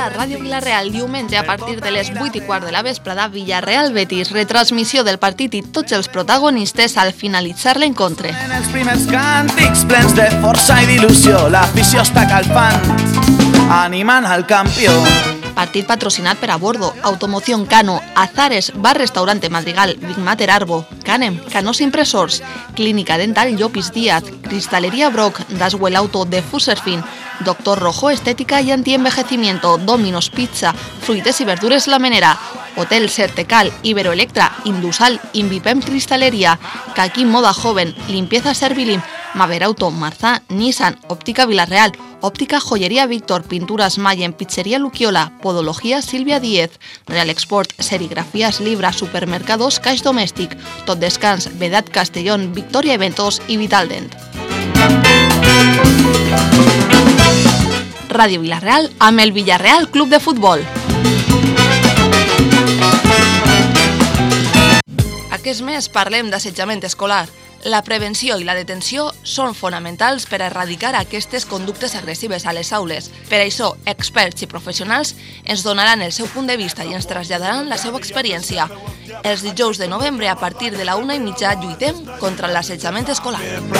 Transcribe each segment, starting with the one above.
a Ràdio Vila-real diumenge a partir de les 8:15 de la vesprada, Villarreal-Betis, retransmissió del partit i tots els protagonistes al finalitzar l'encontre. En els primers càntics plens de força i d'il·lusió, l'afició està calfant, animant al campió. Partit patrocinat per Abordo, Automoción Cano, Azares, Bar Restaurante Madrigal, Big Mater Arbo, Canem, Canós Impresors, Clínica Dental Llopis Díaz, Cristalería Brock, Daswell Auto de Fuserfin, Doctor Rojo Estética y Antienvejecimiento, Domino's Pizza, Fruites y Verdures La Menera, Hotel Sertecal, Iberoelectra, Indusal, Invipem Cristalería, Kaki Moda Joven, Limpieza Servilim, Maverauto, Marzá, Nissan, Óptica Vila-real, Óptica Joyería Víctor, Pinturas Mayen, Pizzería Luquiola, Podología Silvia Díez, Real Export, Serigrafías Libra, Supermercados Caix Domèstic, Tot Descans, Vedat Castellón, Victoria Eventos y Vitaldent. Ràdio Vila-real amb el Villarreal Club de Futbol. Aquest mes parlem d'assetjament escolar. La prevenció i la detenció són fonamentals per a erradicar aquestes conductes agressives a les aules. Per això, experts i professionals ens donaran el seu punt de vista i ens traslladaran la seva experiència. Els dijous de novembre, a partir de la 1:30, lluitem contra l'assetjament escolar.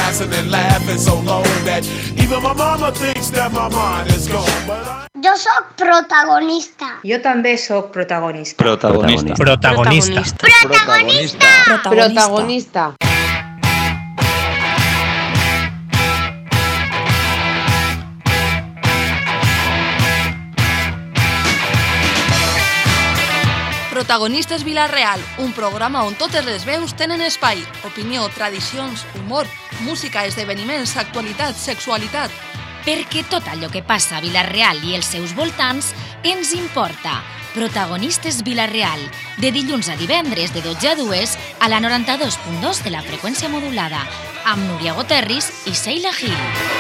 Jo sóc protagonista. Jo també sóc protagonista. Protagonista. Protagonista. Protagonista. Protagonista. Protagonistes Vila-real, un programa on totes les veus tenen espai. Opinió, tradicions, humor, música, esdeveniments, actualitat, sexualitat. Perquè tot allò que passa a Vila-real i els seus voltants ens importa. Protagonistes Vila-real, de dilluns a divendres de 12 a 2 a la 92.2 de la freqüència modulada, amb Núria Goterris i Sheila Gil.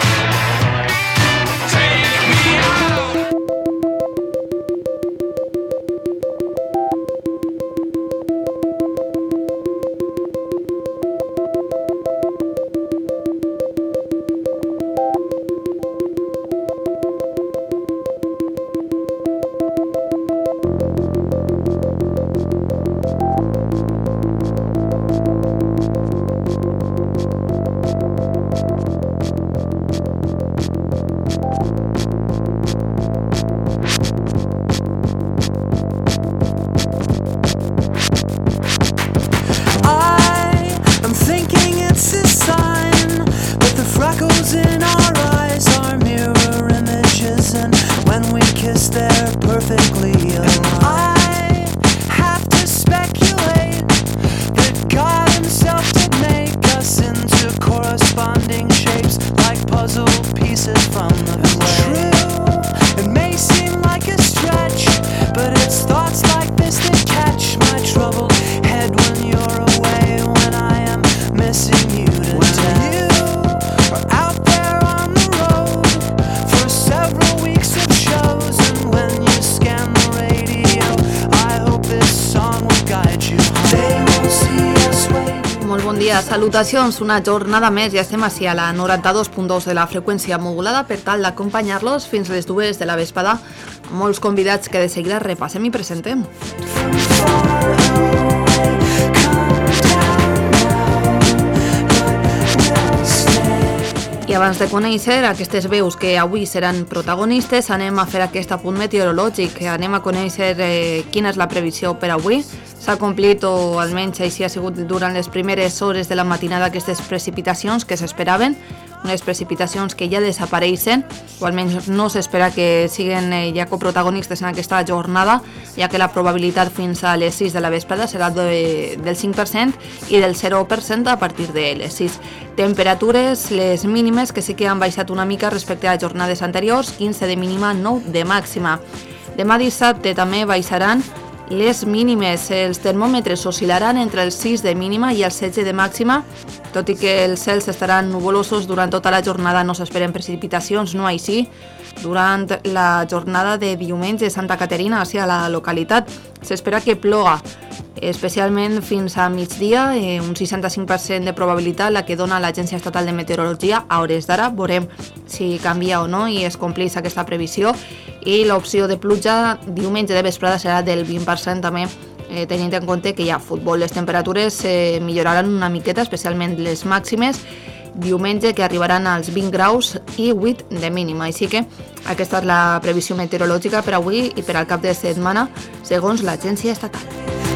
Salutacions, una jornada més, ja estem així a la 92.2 de la freqüència modulada per tal d'acompanyar-los fins les 2 de la vesprada. Molts convidats que de seguida repassem i presentem. I abans de conèixer aquestes veus que avui seran protagonistes, anem a fer aquest apunt meteorològic. Anem a conèixer quina és la previsió per avui. S'ha complit, o almenys així ha sigut durant les primeres hores de la matinada, aquestes precipitacions que s'esperaven, unes precipitacions que ja desapareixen, o almenys no s'espera que siguin ja coprotagonistes en aquesta jornada, ja que la probabilitat fins a les 6 de la vesprada serà del 5% i del 0% a partir de les 6. Temperatures, les mínimes, que sí que han baixat una mica respecte a jornades anteriors, 15 de mínima, 9 de màxima. Demà dissabte també baixaran les mínimes, els termòmetres oscil·laran entre els 6 de mínima i els 16 de màxima, tot i que els cels estaran nuvolosos durant tota la jornada, no s'esperen precipitacions, no així. Durant la jornada de diumenge a Santa Caterina, hacia la localitat, s'espera que ploga, especialment fins a migdia, un 65% de probabilitat, la que dona l'Agència Estatal de Meteorologia. A hores d'ara veurem si canvia o no i es compleix aquesta previsió. i l'opció de pluja diumenge de vesprada serà del 20% també, tenint en compte que hi ha futbol. Les temperatures milloraran una miqueta, especialment les màximes, diumenge, que arribaran als 20 graus i 8 de mínima. Així que aquesta és la previsió meteorològica per avui i per al cap de setmana, segons l'Agència Estatal.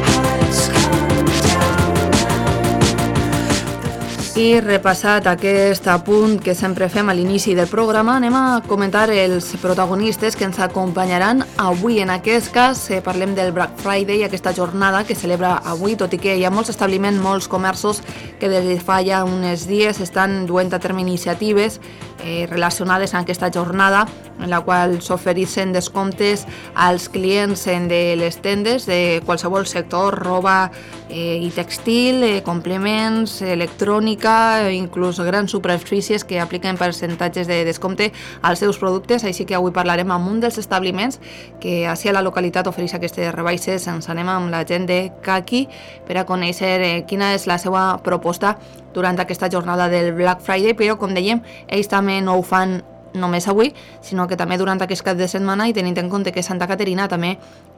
I repassat aquest apunt que sempre fem a l'inici del programa, anem a comentar els protagonistes que ens acompanyaran avui. En aquest cas parlem del Black Friday, aquesta jornada que celebra avui, tot i que hi ha molts establiments, molts comerços que des de fa ja uns dies estan duent a terme iniciatives relacionades amb aquesta jornada, en la qual s'ofereixen descomptes als clients de les tendes de qualsevol sector, roba i textil, complements, electrònica, inclús grans superfícies que apliquen percentatges de descompte als seus productes. Així que avui parlarem amb un dels establiments que així a la localitat ofereix aquestes rebaixes. Ens anem amb la gent de Kaki per a conèixer quina és la seva proposta durant aquesta jornada del Black Friday, però com dèiem, ells també no ho fan només avui, sinó que també durant aquest cap de setmana, i tenint en compte que Santa Caterina també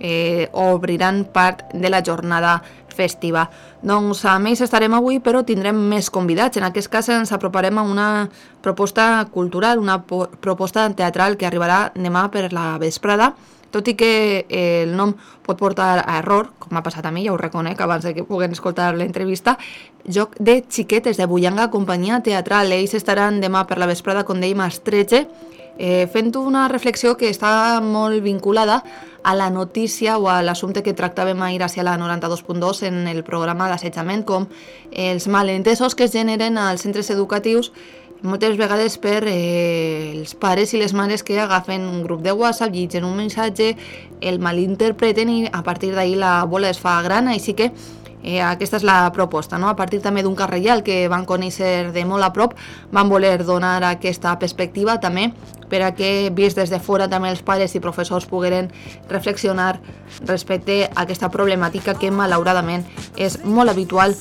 obriran part de la jornada festiva. Doncs amb ells estarem avui, però tindrem més convidats. En aquest cas ens aproparem a una proposta cultural, una proposta teatral que arribarà demà per la vesprada, tot i que el nom pot portar a error, com m'ha passat a mi, ja ho reconec abans que puguin escoltar l'entrevista. Joc de xiquetes de Bullanga, companyia teatral. Ells estaran demà per la vesprada, com dèiem, a les 13, fent una reflexió que està molt vinculada a la notícia o a l'assumpte que tractàvem ahir a la 92.2 en el programa d'assetjament, com els malentesos que es generen als centres educatius moltes vegades per els pares i les mares que agafen un grup de WhatsApp, llitgen un missatge, el malinterpreten i a partir d'ahir la bola es fa gran. Així que aquesta és la proposta, no? A partir també d'un carrellal que van conèixer de molt a prop, van voler donar aquesta perspectiva també per a que, vist des de fora, també els pares i professors pogueren reflexionar respecte a aquesta problemàtica que malauradament és molt habitual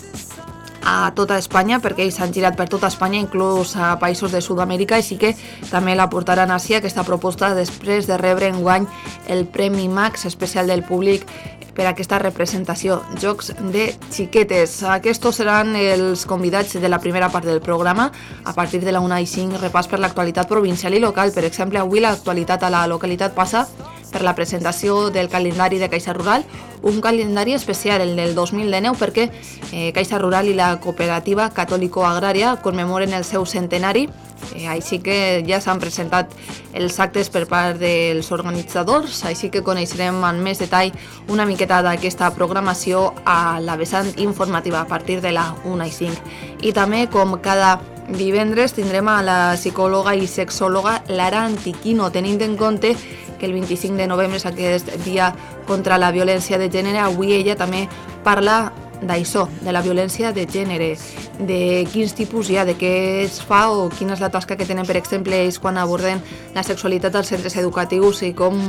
a tota Espanya, perquè ells han girat per tota Espanya, inclús a països de Sud-amèrica, així que també la portaran així aquesta proposta després de rebre enguany el Premi Max especial del públic per aquesta representació, Jocs de xiquetes. Aquests seran els convidats de la primera part del programa. A partir de la 1:05, repàs per l'actualitat provincial i local. Per exemple, avui l'actualitat a la localitat passa per la presentació del calendari de Caixa Rural, un calendari especial, el del 2019, perquè Caixa Rural i la Cooperativa Catòlico-Agrària commemoren el seu centenari. Així que ja s'han presentat els actes per part dels organitzadors, així que coneixerem amb més detall una miqueta d'aquesta programació a la vessant informativa a partir de la 1:05. I també, com cada divendres, tindrem a la psicòloga i sexòloga Lara Antiquino, tenint en compte que el 25 de novembre és aquest dia contra la violència de gènere. Avui ella també parla d'això, de la violència de gènere, de quins tipus hi ha, de què es fa o quina és la tasca que tenen, per exemple, ells quan aborden la sexualitat als centres educatius i com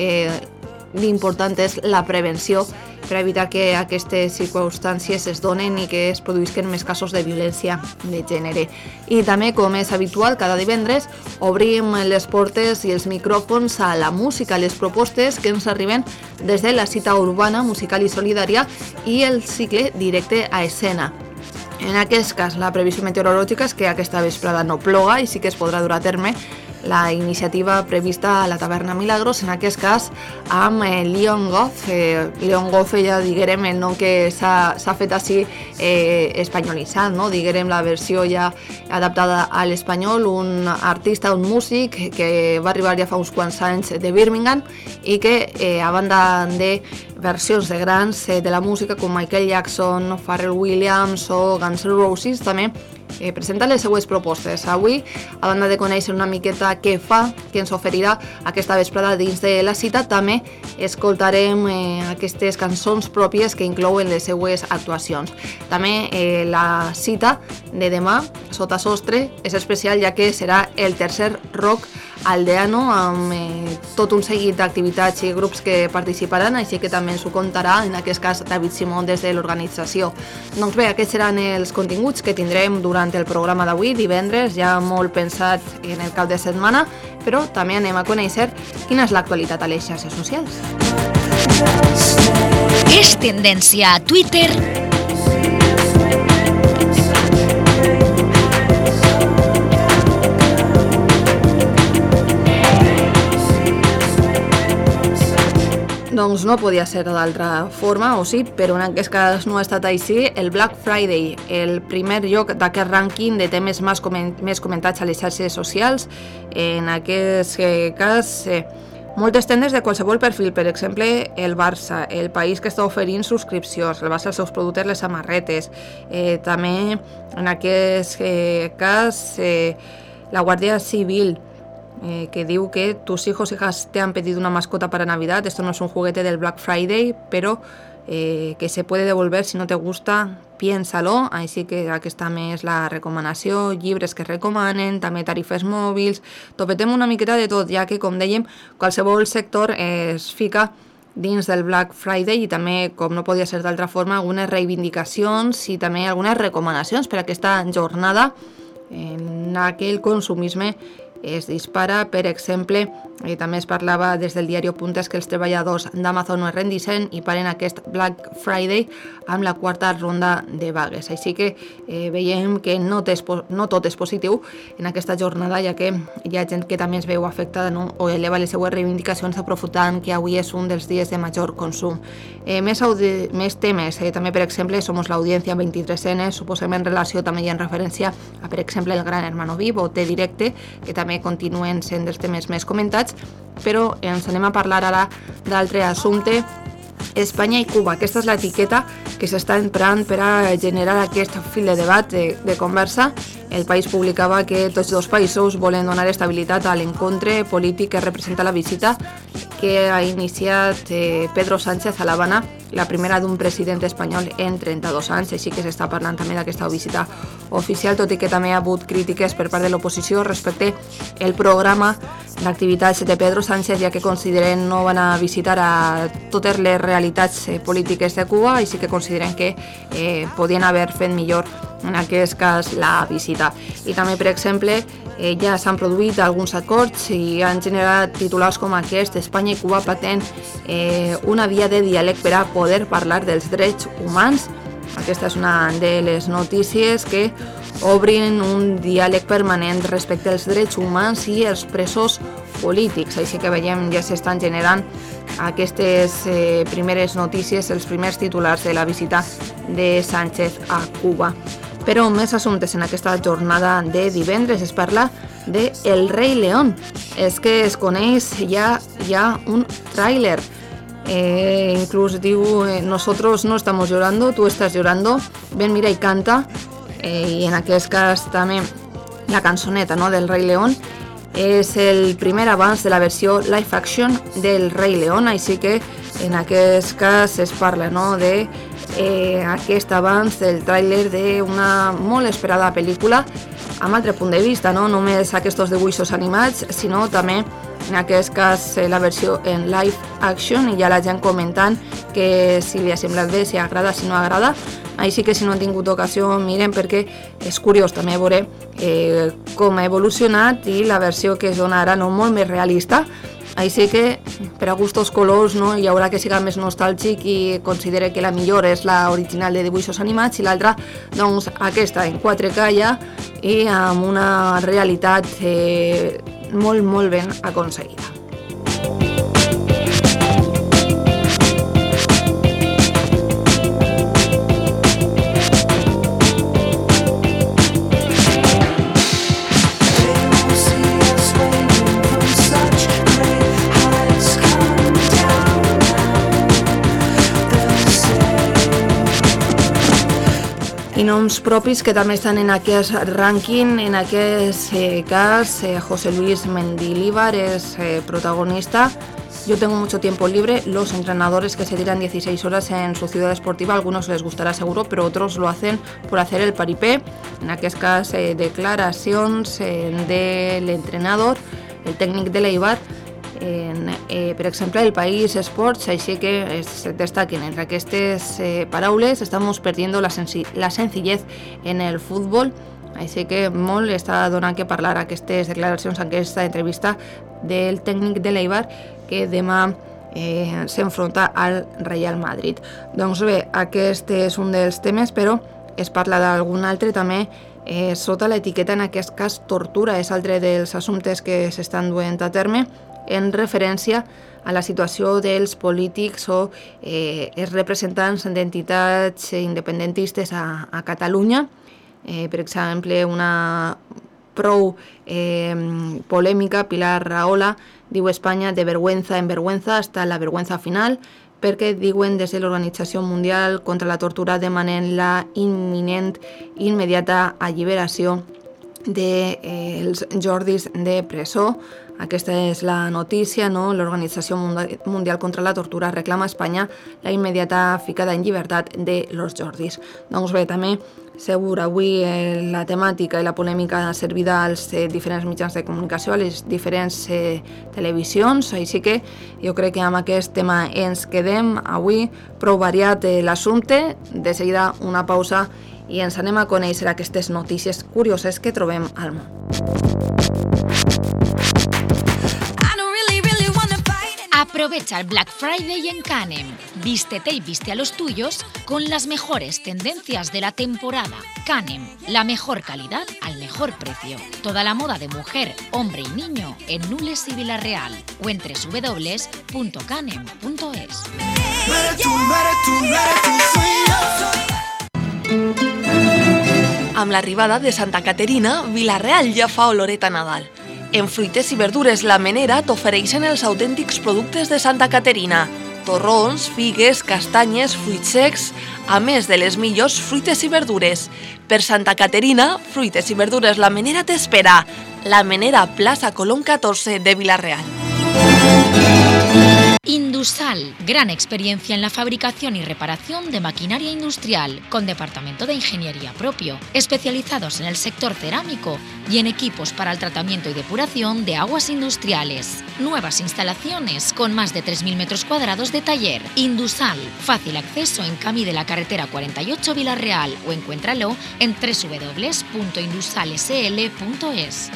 l'important és la prevenció per evitar que aquestes circumstàncies es donen i que es produïsquen més casos de violència de gènere. I també, com és habitual, cada divendres obrim les portes i els micròfons a la música, les propostes que ens arriben des de la cita urbana, musical i solidària i el cicle directe a escena. En aquest cas, la previsió meteorològica és que aquesta vesprada no ploga i sí que es podrà dur a terme la iniciativa prevista a la Taverna Milagros, en aquest cas amb Leon Goff. Leon Goff, ja diguem el nom que s'ha fet així espanyolitzat, no? Diguem la versió ja adaptada a l'espanyol, un artista, un músic que va arribar ja fa uns quants anys de Birmingham i que a banda de versions de grans de la música com Michael Jackson, Pharrell Williams o Guns N' Roses també presenta les seues propostes. Avui, a banda de conèixer una miqueta què fa, què ens oferirà aquesta vesprada dins de la cita, també escoltarem aquestes cançons pròpies que inclouen les seues actuacions. També la cita de demà, sota sostre, és especial ja que serà el tercer rock aldeano amb tot un seguit d'activitats i grups que participaran, així que també també ens ho contarà, en aquest cas David Simón des de l'organització. Doncs bé, aquests seran els continguts que tindrem durant el programa d'avui, divendres, ja molt pensat en el cap de setmana, però també anem a conèixer quina és l'actualitat a les xarxes socials. És tendència a Twitter. Doncs no podia ser d'altra forma, o sí, però en aquest cas no ha estat així. El Black Friday, el primer lloc d'aquest rànquing de temes més comentats a les xarxes socials. En aquest cas, moltes tendes de qualsevol perfil, per exemple, el Barça, el País que està oferint subscripcions, el Barça els seus productes, les samarretes. També, en aquest cas, la Guàrdia Civil, que diu que tus hijos hijas te han pedido una mascota para Navidad. Esto no es un juguete del Black Friday, pero que se puede devolver si no te gusta, piénsalo. Així que aquesta més la recomanació, llibres que recomanen, també tarifes mòbils, topetem una miqueta de tot, ja que, com dèiem, qualsevol sector es fica dins del Black Friday i també, com no podia ser d'altra forma, algunes reivindicacions i també algunes recomanacions per a aquesta jornada en aquell consumisme es dispara. Per exemple, també es parlava des del diari Puntes que els treballadors d'Amazon no es rendixen i paren aquest Black Friday amb la quarta ronda de vagues. Així que veiem que no tot és positiu en aquesta jornada, ja que hi ha gent que també es veu afectada, no? O eleva les seues reivindicacions aprofitant que avui és un dels dies de major consum. Més temes, també per exemple, Somos la Audiencia 23N, suposem en relació també i en referència a, per exemple, el Gran Hermano Vivo o T-Directe, que també continuen sent dels temes més comentats, però ens anem a parlar ara d'altre assumpte. Espanya i Cuba, aquesta és l'etiqueta que s'està emprant per a generar aquest fil de debat, de conversa. El País publicava que tots dos països volen donar estabilitat a l'encontre polític que representa la visita que ha iniciat Pedro Sánchez a l'Havana, la primera d'un president espanyol en 32 anys, així que s'està parlant també d'aquesta visita oficial, tot i que també ha hagut crítiques per part de l'oposició respecte al programa d'activitats de Pedro Sánchez, ja que consideren no van a visitar a totes les realitats polítiques de Cuba, així que consideren que podien haver fet millor en aquest cas la visita. I també, per exemple, ja s'han produït alguns acords i han generat titulars com aquest: Espanya i Cuba pacten una via de diàleg per a poder parlar dels drets humans. Aquesta és una de les notícies que obrin un diàleg permanent respecte als drets humans i els presos polítics. Així que veiem, ja s'estan generant aquestes primeres notícies, els primers titulars de la visita de Sánchez a Cuba. Però més assumptes en aquesta jornada de divendres. Es parla de El Rei León. És que es coneix ja un tràiler. Inclús diu, nosotros no estamos llorando, tú estás llorando, ven, mira y canta. I en aquest cas també la cançoneta, no, del Rei León és el primer avanç de la versió live action del Rei León, així que en aquest cas es parla, no, de aquest avanç del tràiler d'una molt esperada pel·lícula amb altre punt de vista, no només aquests dibuixos animats, sinó també en aquest cas la versió en live action, i ja la gent comentant que si li ha semblat bé, si agrada, si no agrada. Així que si no han tingut ocasió, miren, perquè és curiós també veure com ha evolucionat i la versió que es dona ara, no, molt més realista. Així que per a gustos colors, no, hi haurà que siga més nostàlgic i considere que la millor és la original de dibuixos animats i l'altra, doncs, aquesta en 4K ja i amb una realitat molt, molt ben aconseguida. I noms propis que també estan en aquest rànquing. En aquest cas, José Luis Mendilibar es protagonista. Yo tengo mucho tiempo libre. Los entrenadores que se tiran 16 horas en su ciudad esportiva, a algunos les gustará seguro, pero otros lo hacen por hacer el paripé. En aquest cas, declaracions de l'entrenador, el tècnic de l'Eibar, per exemple, el País Esports, així que es destaquen entre aquestes paraules: estamos perdiendo la sencillez en el futbol. Així que molt està donant que parlar aquestes declaracions, aquesta entrevista del tècnic de l'Eibar, que demà s'enfronta al Real Madrid. Doncs bé, aquest és un dels temes, però es parla d'algun altre també sota l'etiqueta, en aquest cas, tortura. És altre dels assumptes que s'estan duent a terme en referència a la situació dels polítics o els representants d'entitats independentistes a Catalunya. Per exemple, una prou polèmica, Pilar Rahola, diu: Espanya de vergüenza en vergüenza hasta la vergüenza final, perquè diuen des de l'Organització Mundial contra la Tortura demanen la imminent i immediata alliberació dels Jordis de presó. Aquesta és la notícia, no? L'Organització Mundial contra la Tortura reclama a Espanya la immediata ficada en llibertat de los Jordis. Doncs bé, també segur avui la temàtica i la polèmica servida als diferents mitjans de comunicació, a les diferents televisions, així que jo crec que amb aquest tema ens quedem avui. Prou variat l'assumpte. De seguida una pausa i ens anem a conèixer aquestes notícies curioses que trobem al món. Aprovecha el Black Friday en Canem. Vístete y viste a los tuyos con las mejores tendencias de la temporada. Canem, la mejor calidad al mejor precio. Toda la moda de mujer, hombre y niño en Nules y Villarreal o en www.canem.es. Amb l'arribada de Santa Caterina, Villarreal ja fa oloreta a Nadal. En Fruites i Verdures La Menera t'ofereixen els autèntics productes de Santa Caterina: torrons, figues, castanyes, fruits secs, a més de les millors fruites i verdures. Per Santa Caterina, Fruites i Verdures La Menera t'espera. La Menera, plaça Colom 14 de Villarreal. Indusal, gran experiencia en la fabricación y reparación de maquinaria industrial, con departamento de ingeniería propio, especializados en el sector cerámico y en equipos para el tratamiento y depuración de aguas industriales. Nuevas instalaciones con más de 3.000 metros cuadrados de taller. Indusal, fácil acceso en camí de la carretera 48 Villarreal o encuéntralo en www.indusalsl.es.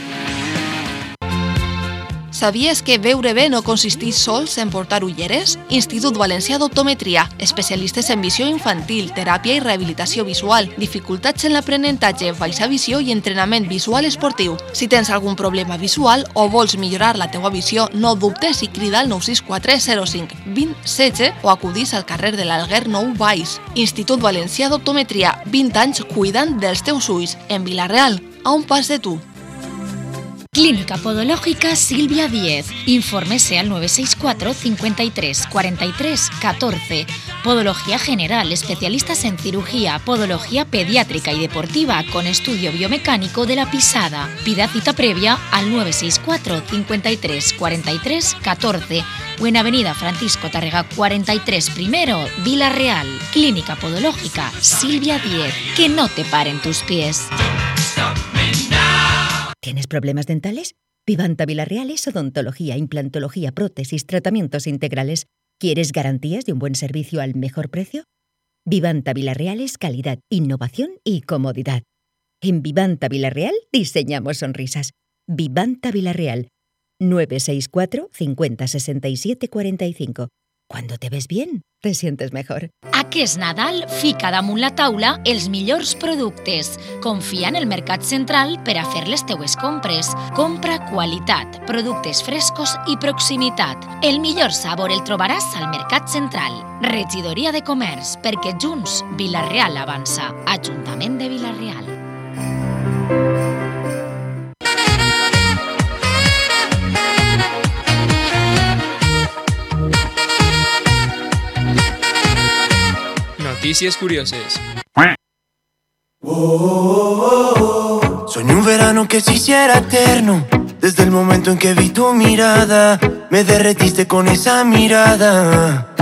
Sabies que veure bé no consisteix sols en portar ulleres? Institut Valencià d'Optometria, especialistes en visió infantil, teràpia i rehabilitació visual, dificultats en l'aprenentatge, baixa visió i entrenament visual esportiu. Si tens algun problema visual o vols millorar la teua visió, no dubtes i crida al 964 05 20 16 o acudís al carrer de l'Alguer 9 Baix. Institut Valencià d'Optometria, 20 anys cuidant dels teus ulls. En Villarreal, a un pas de tu. Clínica Podológica Silvia 10. Infórmese al 964 53 43 14. Podología general, especialistas en cirugía, podología pediátrica y deportiva con estudio biomecánico de la pisada. Pida cita previa al 964 53 43 14 o en Avenida Francisco Tárrega 43 primero, Villarreal. Clínica Podológica Silvia 10. Que no te paren tus pies. ¿Tienes problemas dentales? Vivanta Villarreal es odontología, implantología, prótesis, tratamientos integrales. ¿Quieres garantías de un buen servicio al mejor precio? Vivanta Villarreal es calidad, innovación y comodidad. En Vivanta Villarreal diseñamos sonrisas. Vivanta Villarreal, 964 50 67 45. Cuando te ves bien, te sientes mejor. Aquest Nadal, fica damunt la taula els millors productes. Confia en el Mercat Central per a fer les teues compres. Compra qualitat, productes frescos i proximitat. El millor sabor el trobaràs al Mercat Central. Regidoria de Comerç, perquè junts Villarreal avança. Ajuntament de Villarreal. Noticias curiosas. Soñé un verano que se hiciera eterno. Desde el momento en que vi tu mirada, me derretiste con esa mirada.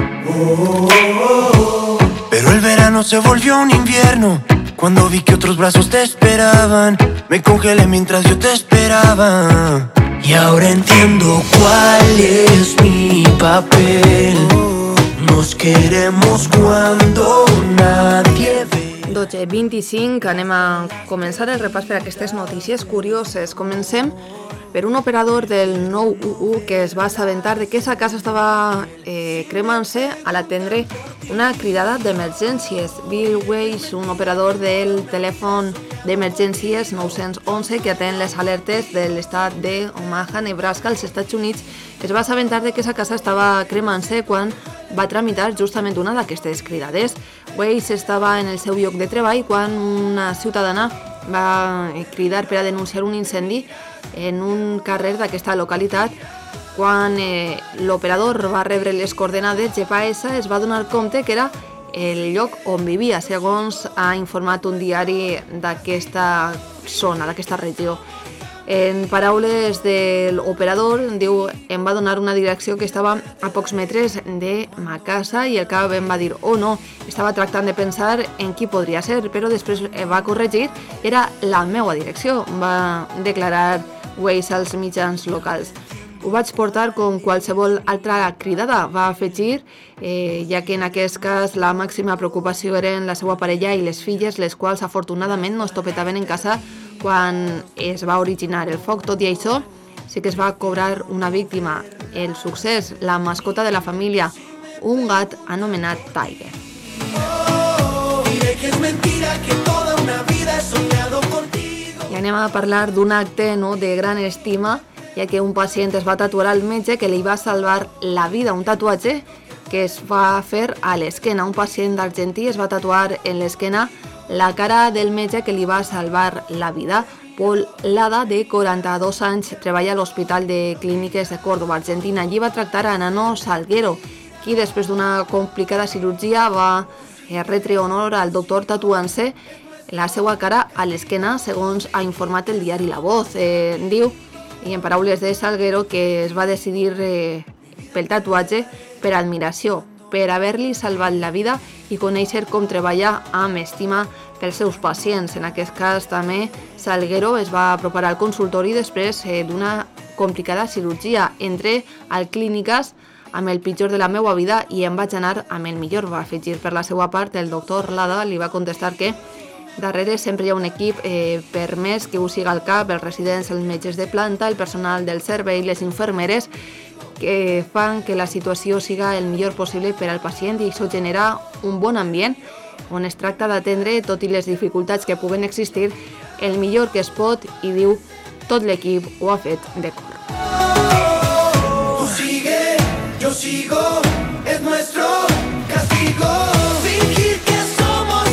Pero el verano se volvió un invierno. Cuando vi que otros brazos te esperaban, me congelé mientras yo te esperaba. Y ahora entiendo cuál es mi papel. Nos queremos cuando nadie ve. 12:25, anem a començar el repàs per aquestes notícies curioses. Comencem per un operador del 911 que es va assabentar de que sa casa estava cremant-se al atendre una cridada d'emergències. Bill Weiss, un operador del telèfon d'emergències 911 que atén les alertes de l'estat d'Omaha, Nebraska, als Estats Units, es va assabentar de que sa casa estava cremant-se quan va tramitar justament una d'aquestes cridades. Weiss estava en el seu lloc de treball quan una ciutadana va cridar per a denunciar un incendi en un carrer d'aquesta localitat. Quan l'operador va rebre les coordenades GPS, es va donar compte que era el lloc on vivia, segons ha informat un diari d'aquesta zona, d'aquesta regió. En paraules de l'operador, diu, em va donar una direcció que estava a pocs metres de ma casa i el cap em va dir, oh no, estava tractant de pensar en qui podria ser, però després va corregir, era la meva direcció, va declarar Weiss als mitjans locals. Ho vaig portar com qualsevol altra cridada, va afegir, ja que en aquest cas la màxima preocupació eren la seva parella i les filles, les quals afortunadament no es topetaven en casa quan es va originar el foc. Tot i això, sí que es va cobrar una víctima. El succés, la mascota de la família, un gat anomenat Tiger. I anem a parlar d'un acte de gran estima, ja que un pacient es va tatuar al metge que li va salvar la vida, un tatuatge que es va fer a l'esquena. Un pacient d'Argentí es va tatuar en l'esquena la cara del metge que li va salvar la vida. Paul Lada, de 42 anys, treballa a l'Hospital de Clíniques de Córdoba, Argentina. Allí va tractar a Nano Salguero, qui després d'una complicada cirurgia va retre honor al doctor tatuant-se la seva cara a l'esquena, segons ha informat el diari La Voz. Diu, i en paraules de Salguero, que es va decidir pel tatuatge per admiració, per haver-li salvat la vida i conèixer com treballar amb estima pels seus pacients. En aquest cas també Salguero es va apropar al consultori després d'una complicada cirurgia. Entré al Clíniques amb el pitjor de la meva vida i em vaig anar amb el millor, va afegir. Per la seva part, el doctor Lada li va contestar que darrere sempre hi ha un equip, per més que ho siga al cap, els residents, els metges de planta, el personal del servei, les infermeres, que fan que la situació siga el millor possible per al pacient i això genera un bon ambient on es tracta d'atendre, tot i les dificultats que puguen existir, el millor que es pot, i diu, tot l'equip ho ha fet de cor. Tú sigue, yo sigo, es nuestro castigo. Fingir que somos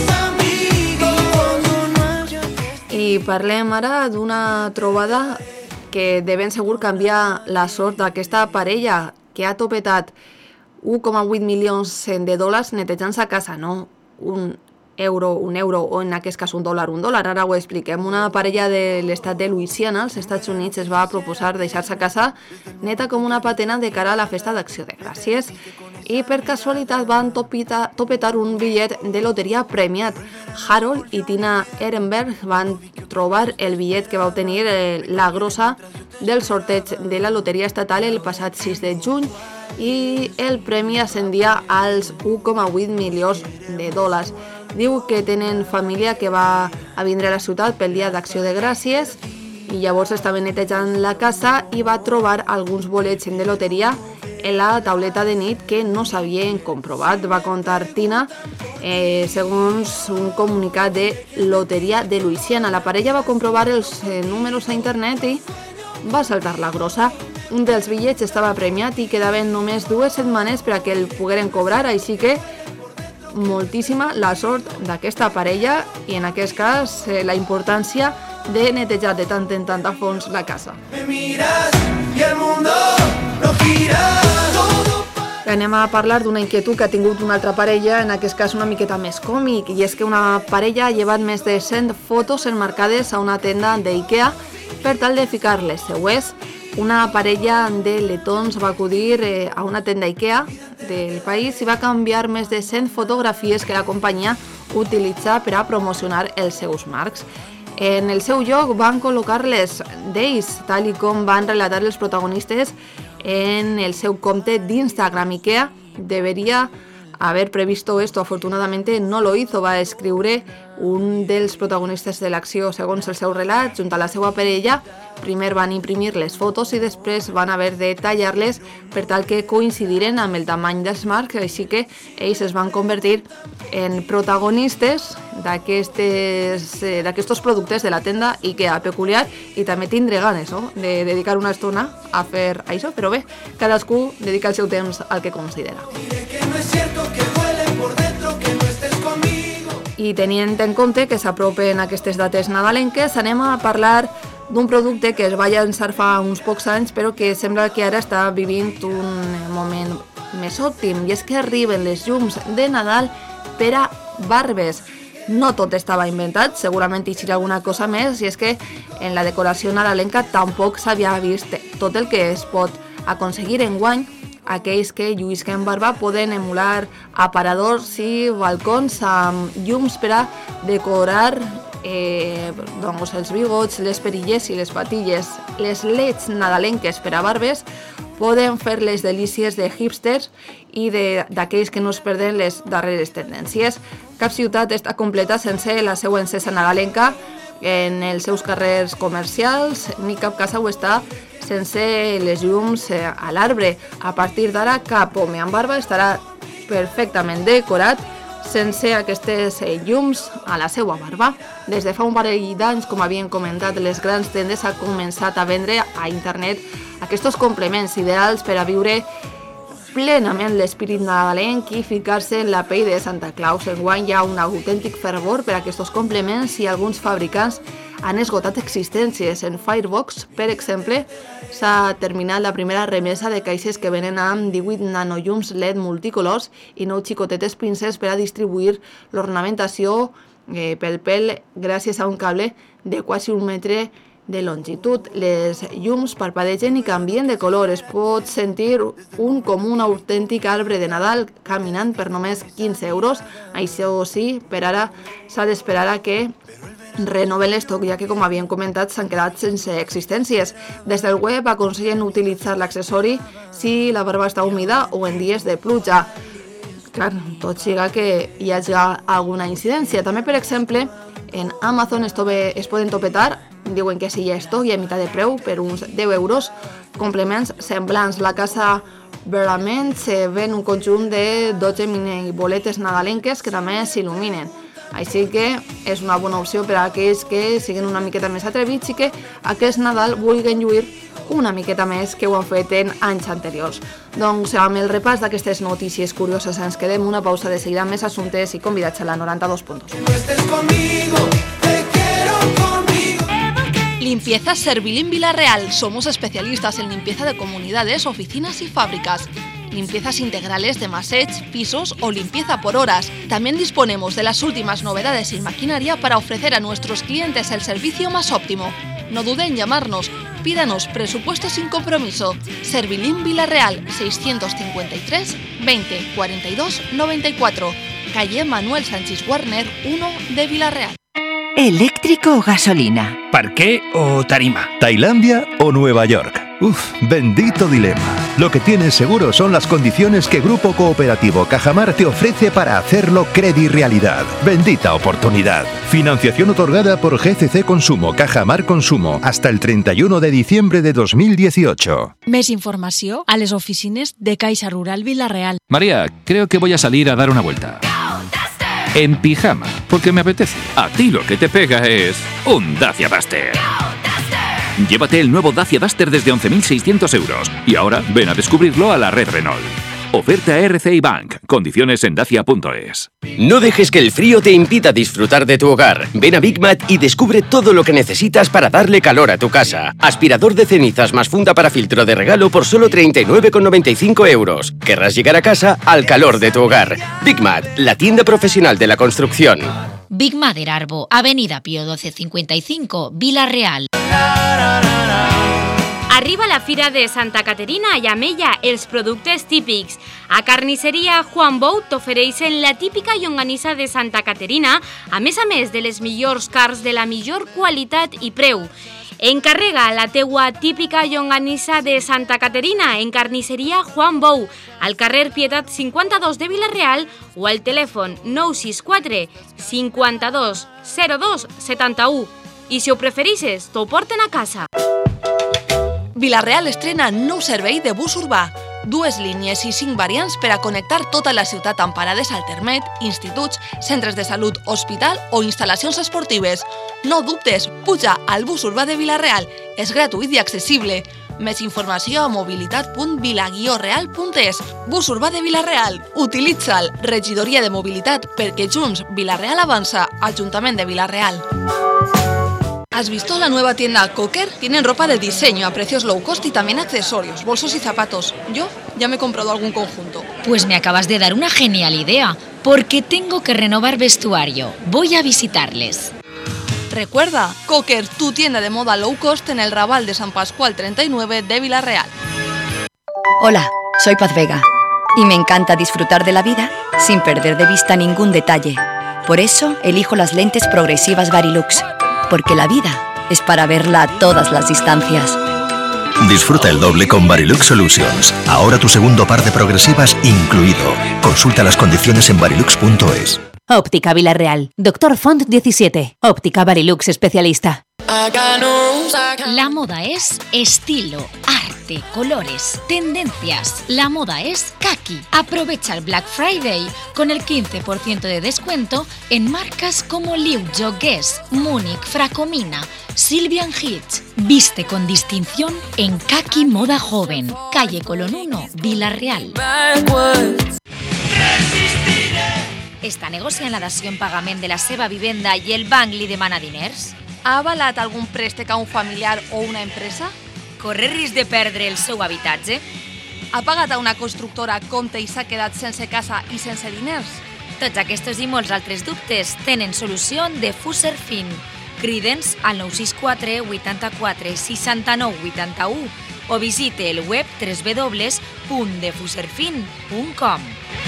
amigos. I parlem ara d'una trobada que de ben segur canvia la sort d'aquesta parella que ha topetat 1,8 milions de dòlars netejant sa casa, no? Un euro, o en aquest cas un dòlar, ara ho expliquem. Una parella de l'estat de Louisiana, als Estats Units, es va proposar deixar-se a casa neta com una patena de cara a la festa d'Acció de Gràcies i per casualitat van topetar un bitllet de loteria premiat. Harold i Tina Ehrenberg van trobar el bitllet que va obtenir la grossa del sorteig de la loteria estatal el passat 6 de juny i el premi ascendia als 1,8 milions de dòlars. Diu que tenen família que va a vindre a la ciutat pel dia d'Acció de Gràcies i llavors estaven netejant la casa i va trobar alguns bolets de loteria en la tauleta de nit que no s'havien comprovat, va contar Tina, segons un comunicat de Loteria de Louisiana. La parella va comprovar els números a internet i va saltar la grossa. Un dels bitllets estava premiat i quedaven només 2 setmanes per a que el pogueren cobrar, així que moltíssima la sort d'aquesta parella i en aquest cas la importància de netejar de tant en tant a fons la casa. Anem a parlar d'una inquietud que ha tingut una altra parella, en aquest cas una miqueta més còmic, i és que una parella ha llevat més de 100 fotos enmarcades a una tenda d'IKEA per tal de ficar les seues. Una parella de letons va acudir a una tenda IKEA del país i va canviar més de 100 fotografies que la companyia utilitza per a promocionar els seus marcs. En el seu lloc van col·locar les d'ells, tal i com van relatar els protagonistes en el seu compte d'Instagram. IKEA debería haber previsto esto, afortunadamente no lo hizo, va escriure un dels protagonistes de l'acció segons el seu relat. Junt a la seva parella, primer van imprimir les fotos i després van haver de tallar-les per tal que coincidiren amb el tamany dels marcs, així que ells es van convertir en protagonistes d'aquests productes de la tenda IKEA peculiar, i també tindré ganes, no?, de dedicar una estona a fer això, però bé, cadascú dedica el seu temps al que considera. I tenint en compte que s'apropen aquestes dates nadalenques, anem a parlar d'un producte que es va llançar fa uns pocs anys, però que sembla que ara està vivint un moment més òptim, i és que arriben les llums de Nadal per a barbes. No tot estava inventat, segurament hi serà alguna cosa més, i és que en la decoració nadalenca tampoc s'havia vist tot el que es pot aconseguir enguany. Aquells que lluïsquen barba poden emular aparadors i balcons amb llums per a decorar doncs els bigots, les perilles i les patilles. Les leds nadalenques per a barbes poden fer les delícies de hipsters i d'aquells que no es perden les darreres tendències. Cap ciutat està completa sense la seva encesa nadalenca en els seus carrers comercials, ni cap casa ho està sense les llums a l'arbre. A partir d'ara, cap home amb barba estarà perfectament decorat sense aquestes llums a la seva barba. Des de fa un parell d'anys, com havien comentat, les grans tendes han començat a vendre a internet aquests complements ideals per a viure plenament l'espírit nadalenc i ficar-se en la pell de Santa Claus. Enguany hi ha un autèntic fervor per a aquests complements i alguns fabricants han esgotat existències. En Firebox, per exemple, s'ha terminat la primera remesa de caixes que venen amb 18 nanollums LED multicolors i 9 xicotetes pinces per a distribuir l'ornamentació pel pèl gràcies a un cable de quasi 1 metre de longitud. Les llums parpadegen i canvien de color. Es pot sentir com un autèntic arbre de Nadal caminant per només 15 euros. Això sí, per ara s'ha d'esperar a que renoven l'estoc, ja que, com havien comentat, s'han quedat sense existències. Des del web aconsellen utilitzar l'accessori si la barba està humida o en dies de pluja. Clar, tot siga que hi hagi alguna incidència. També, per exemple, en Amazon es poden topetar, diuen que sí hi ha estoc i a meitat de preu per uns 10 euros, complements semblants. La casa Verament se ven un conjunt de 12 mini boletes nadalenques que també s'il·luminen. Així que és una bona opció per a aquells que siguin una miqueta més atrevits i que aquest Nadal vulguin lluir una miqueta més que ho han fet en anys anteriors. Doncs amb el repàs d'aquestes notícies curioses ens quedem, una pausa, de seguida més assumptes i convidats a la 92.2. Limpieza Servilín Villarreal. Somos especialistas en limpieza de comunidades, oficinas y fábricas. Limpiezas integrales de massage, pisos o limpieza por horas. También disponemos de las últimas novedades en maquinaria para ofrecer a nuestros clientes el servicio más óptimo. No duden en llamarnos. Pídanos presupuesto sin compromiso. Servilín Villarreal, 653 20 42 94. Calle Manuel Sánchez Warner, 1 de Villarreal. ¿Eléctrico o gasolina? ¿Parqué o tarima? ¿Tailandia o Nueva York? Uf, bendito dilema. Lo que tienes seguro son las condiciones que Grupo Cooperativo Cajamar te ofrece para hacerlo credi-realidad. Bendita oportunidad. Financiación otorgada por GCC Consumo, Cajamar Consumo, hasta el 31 de diciembre de 2018. Més informació a les oficines de Caixa Rural Villarreal. María, creo que voy a salir a dar una vuelta. En pijama, porque me apetece. A ti lo que te pega es un Dacia Duster. Llévate el nuevo Dacia Duster desde 11.600 euros. Y ahora ven a descubrirlo a la red Renault. Oferta RCI Bank. Condiciones en dacia.es. No dejes que el frío te impida disfrutar de tu hogar. Ven a Big Mat y descubre todo lo que necesitas para darle calor a tu casa. Aspirador de cenizas más funda para filtro de regalo por solo 39,95 euros. Querrás llegar a casa al calor de tu hogar. Big Mat, la tienda profesional de la construcción. Big Mader Arbo, Avenida Pío 1255, Villarreal. Arriba la Fira de Santa Caterina i amb ella els productes típics. A Carnisseria Juan Bou t'ofereixen la típica llonganissa de Santa Caterina, a més de les millors carns de la millor qualitat i preu. Encarrega la teua típica llonganissa de Santa Caterina en Carnisseria Juan Bou, al carrer Pietat 52 de Vila-real o al telèfon 964 52 02 71. I si ho preferixes, t'ho porten a casa. Vila-real estrena nou servei de bus urbà. 2 línies i 5 variants per a connectar tota la ciutat amb parades al Termet, instituts, centres de salut, hospital o instal·lacions esportives. No dubtes, puja al bus urbà de Vila-real. És gratuït i accessible. Més informació a mobilitat.vila-real.es. Bus urbà de Vila-real. Utilitza'l. Regidoria de Mobilitat, perquè junts Vila-real avanza. Ajuntament de Vila-real. ¿Has visto la nueva tienda Cocker? Tienen ropa de diseño a precios low cost y también accesorios, bolsos y zapatos. Yo ya me he comprado algún conjunto. Pues me acabas de dar una genial idea, porque tengo que renovar vestuario. Voy a visitarles. Recuerda, Cocker, tu tienda de moda low cost en el Raval de San Pascual 39 de Vila-real. Hola, soy Paz Vega y me encanta disfrutar de la vida sin perder de vista ningún detalle. Por eso elijo las lentes progresivas Varilux. Porque la vida es para verla a todas las distancias. Disfruta el doble con Varilux Solutions. Ahora tu segundo par de progresivas incluido. Consulta las condiciones en varilux.es. Óptica Vila-real. Dr. Font 17. Óptica Varilux especialista. La moda es estilo, arte, colores, tendencias. La moda es Kaki. Aprovecha el Black Friday con el 15% de descuento en marcas como Liujo, Guess, Múnich, Fracomina, Sylvian Hitch. Viste con distinción en Kaki Moda Joven. Calle Colón 1, Vila-real. Està negociant la dació en pagament de la seva vivenda i el banc li demana diners? Ha avalat algun préstec a un familiar o una empresa? Corre risc de perdre el seu habitatge? Ha pagat a una constructora a compte i s'ha quedat sense casa i sense diners? Tots aquests i molts altres dubtes tenen solució de Fuserfin. Crida'ns al 964 84 69 81 o visite el web www.defuserfin.com.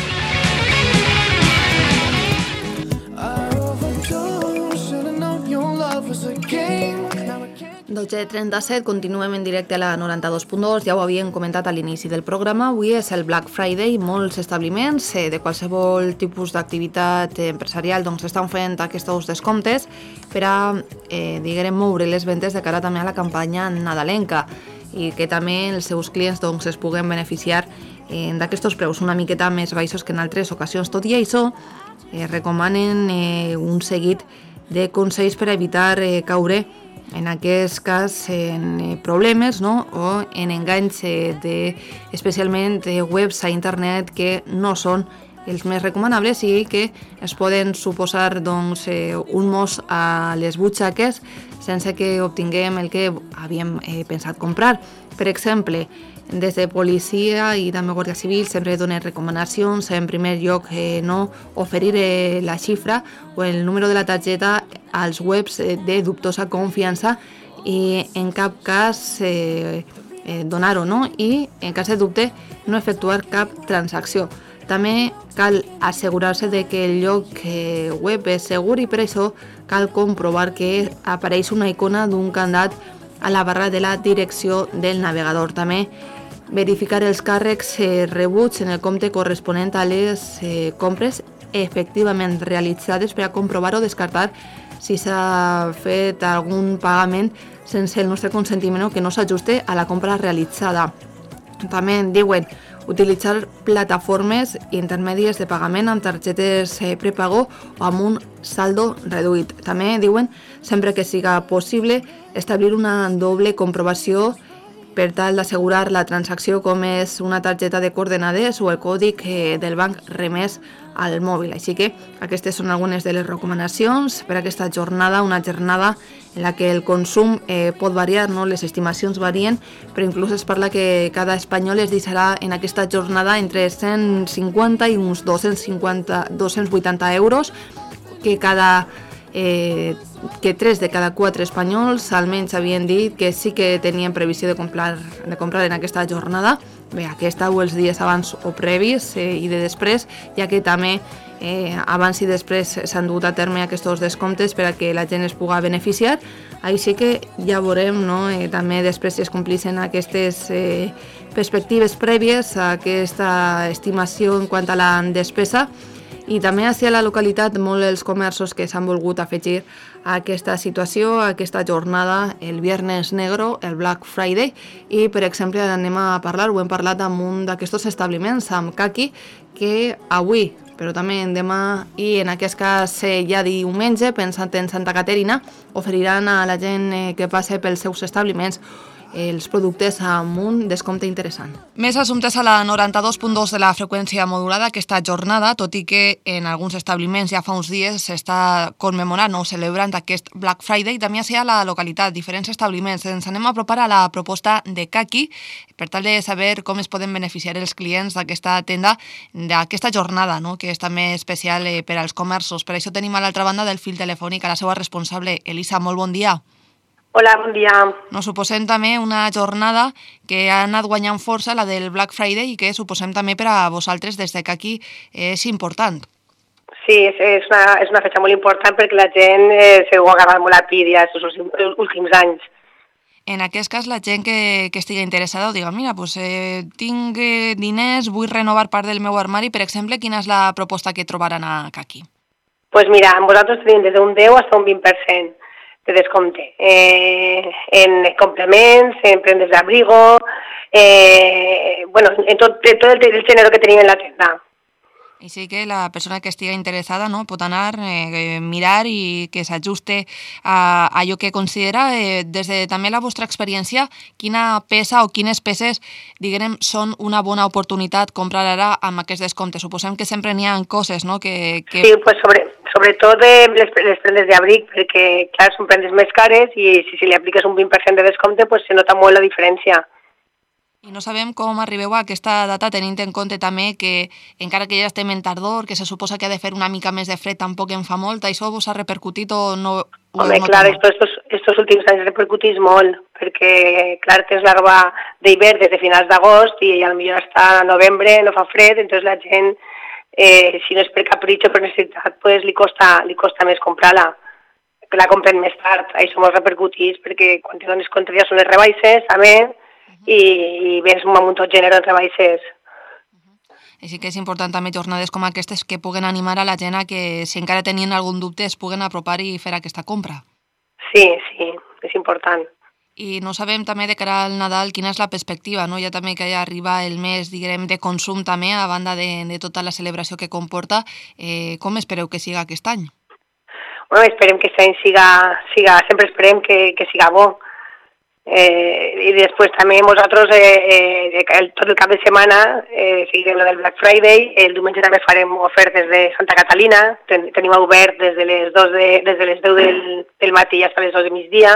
12:37, continuem en directe a la 92.2, ja ho havíem comentat a l'inici del programa. Avui és el Black Friday, molts establiments de qualsevol tipus d'activitat empresarial estan fent aquests descomptes per a, diguem, moure les ventes de cara també a la campanya nadalenca i que també els seus clients es puguen beneficiar d'aquests preus una miqueta més baixos que en altres ocasions. Tot i això, recomanen un seguit de consells per evitar caure en aquest cas en problemes o en enganys especialment de webs a internet que no són els més recomanables i que es poden suposar un mos a les butxaques sense que obtinguem el que havíem pensat comprar. Per exemple, des de policia i també Guàrdia Civil sempre donen recomanacions. En primer lloc, no oferir la xifra o el número de la targeta als webs de dubtosa confiança i en cap cas donar-ho, i en cas de dubte no efectuar cap transacció. També cal assegurar-se de que el lloc web és segur i per això cal comprovar que apareix una icona d'un candat a la barra de la direcció del navegador. També verificar els càrrecs rebuts en el compte corresponent a les compres efectivament realitzades per a comprovar o descartar si s'ha fet algun pagament sense el nostre consentiment o que no s'ajuste a la compra realitzada. També diuen utilitzar plataformes intermèdies de pagament amb targetes prepago o amb un saldo reduït. També diuen, sempre que siga possible, establir una doble comprovació per tal d'assegurar la transacció com és una targeta de coordenades o el còdic del banc remès al mòbil. Així que aquestes són algunes de les recomanacions per a aquesta jornada, una jornada en la que el consum pot variar, les estimacions varien, però inclús es parla que cada espanyol es deixarà en aquesta jornada entre 150 i uns 280 euros, que cada que 3 de cada 4 espanyols almenys havien dit que sí que tenien previsió de comprar en aquesta jornada, bé, aquesta o els dies abans o previs i de després, ja que també abans i després s'han dut a terme aquests descomptes per a que la gent es pugui beneficiar. Així que ja veurem, no? També després si es complixen aquestes perspectives prèvies a aquesta estimació en quant a la despesa. I també a la localitat molts els comerços que s'han volgut afegir a aquesta situació, a aquesta jornada, el Viernes Negro, el Black Friday, i per exemple anem a parlar, ho hem parlat amb un d'aquests establiments, amb Kaki, que avui, però també demà i en aquest cas ja diumenge, pensant en Santa Caterina, oferiran a la gent que passa pels seus establiments els productes amb un descompte interessant. Més assumptes a la 92.2 de la freqüència modulada aquesta jornada, tot i que en alguns establiments ja fa uns dies s'està commemorant o celebrant aquest Black Friday, també a la localitat, diferents establiments. Ens anem a apropar a la proposta de Kaki per tal de saber com es poden beneficiar els clients d'aquesta tenda, d'aquesta jornada, no? Que és també especial per als comerços. Per això tenim a l'altra banda del fil telefònic a la seva responsable, Elisa. Molt bon dia. Hola, bon dia. Nos suposem també una jornada que ha anat guanyant força, la del Black Friday, i que suposem també per a vosaltres des de Kaki és important. Sí, és una festa molt important perquè la gent s'ho ha agarrat molt a pídia els últims anys. En aquest cas, la gent que estigui interessada o diga, mira, pues, tinc diners, vull renovar part del meu armari, per exemple, quina és la proposta que trobaran a Kaki? Pues mira, vosaltres tenim des d'un 10 fins a un 20% de descompte en complements, en prendes d'abrigo, en tot el gènere que tenim en la tenda. I sí que la persona que estigui interessada, no, pot anar, mirar i que s'ajuste a allò que considera. Des de també la vostra experiència, quina peça o quines peces, diguem, són una bona oportunitat comprar ara amb aquest descompte? Suposem que sempre n'hi ha coses, no? Que... Sí, pues sobretot les prendes d'abric, perquè, clar, són prendes més cares i si li apliques un 20% de descompte, pues se nota molt la diferència. I no sabem com arribeu a aquesta data tenint en compte també que encara que ja estem en tardor, que se suposa que ha de fer una mica més de fred, tampoc en fa molt, això vos ha repercutit o no? Home, clar, estos últims anys repercutís molt, perquè, clar, tens l'arba d'hivern des de finals d'agost i potser hasta novembre no fa fred, entonces la gent, si no és per capritx o per necessitat, pues li costa més comprar-la. La compren més tard, això molt repercutís, perquè quan te dones compte ja són les rebaixes, també, i vens un munt de gènere de rebaixes. Així que és important també jornades com aquestes que puguen animar a la gent a que, si encara tenien algun dubte, es puguen apropar i fer aquesta compra. Sí, és important. I no sabem també de cara al Nadal quina és la perspectiva, no? Ja també que ja arriba el mes, diguem, de consum també, a banda de tota la celebració que comporta. Com espereu que siga aquest any? Bueno, esperem que aquest any siga sempre esperem que siga bo. I després també nosaltres tot el cap de setmana seguirem lo del Black Friday, el diumenge també farem ofertes de Santa Catalina, tenim obert des de les 10 del matí fins a les 2 de migdia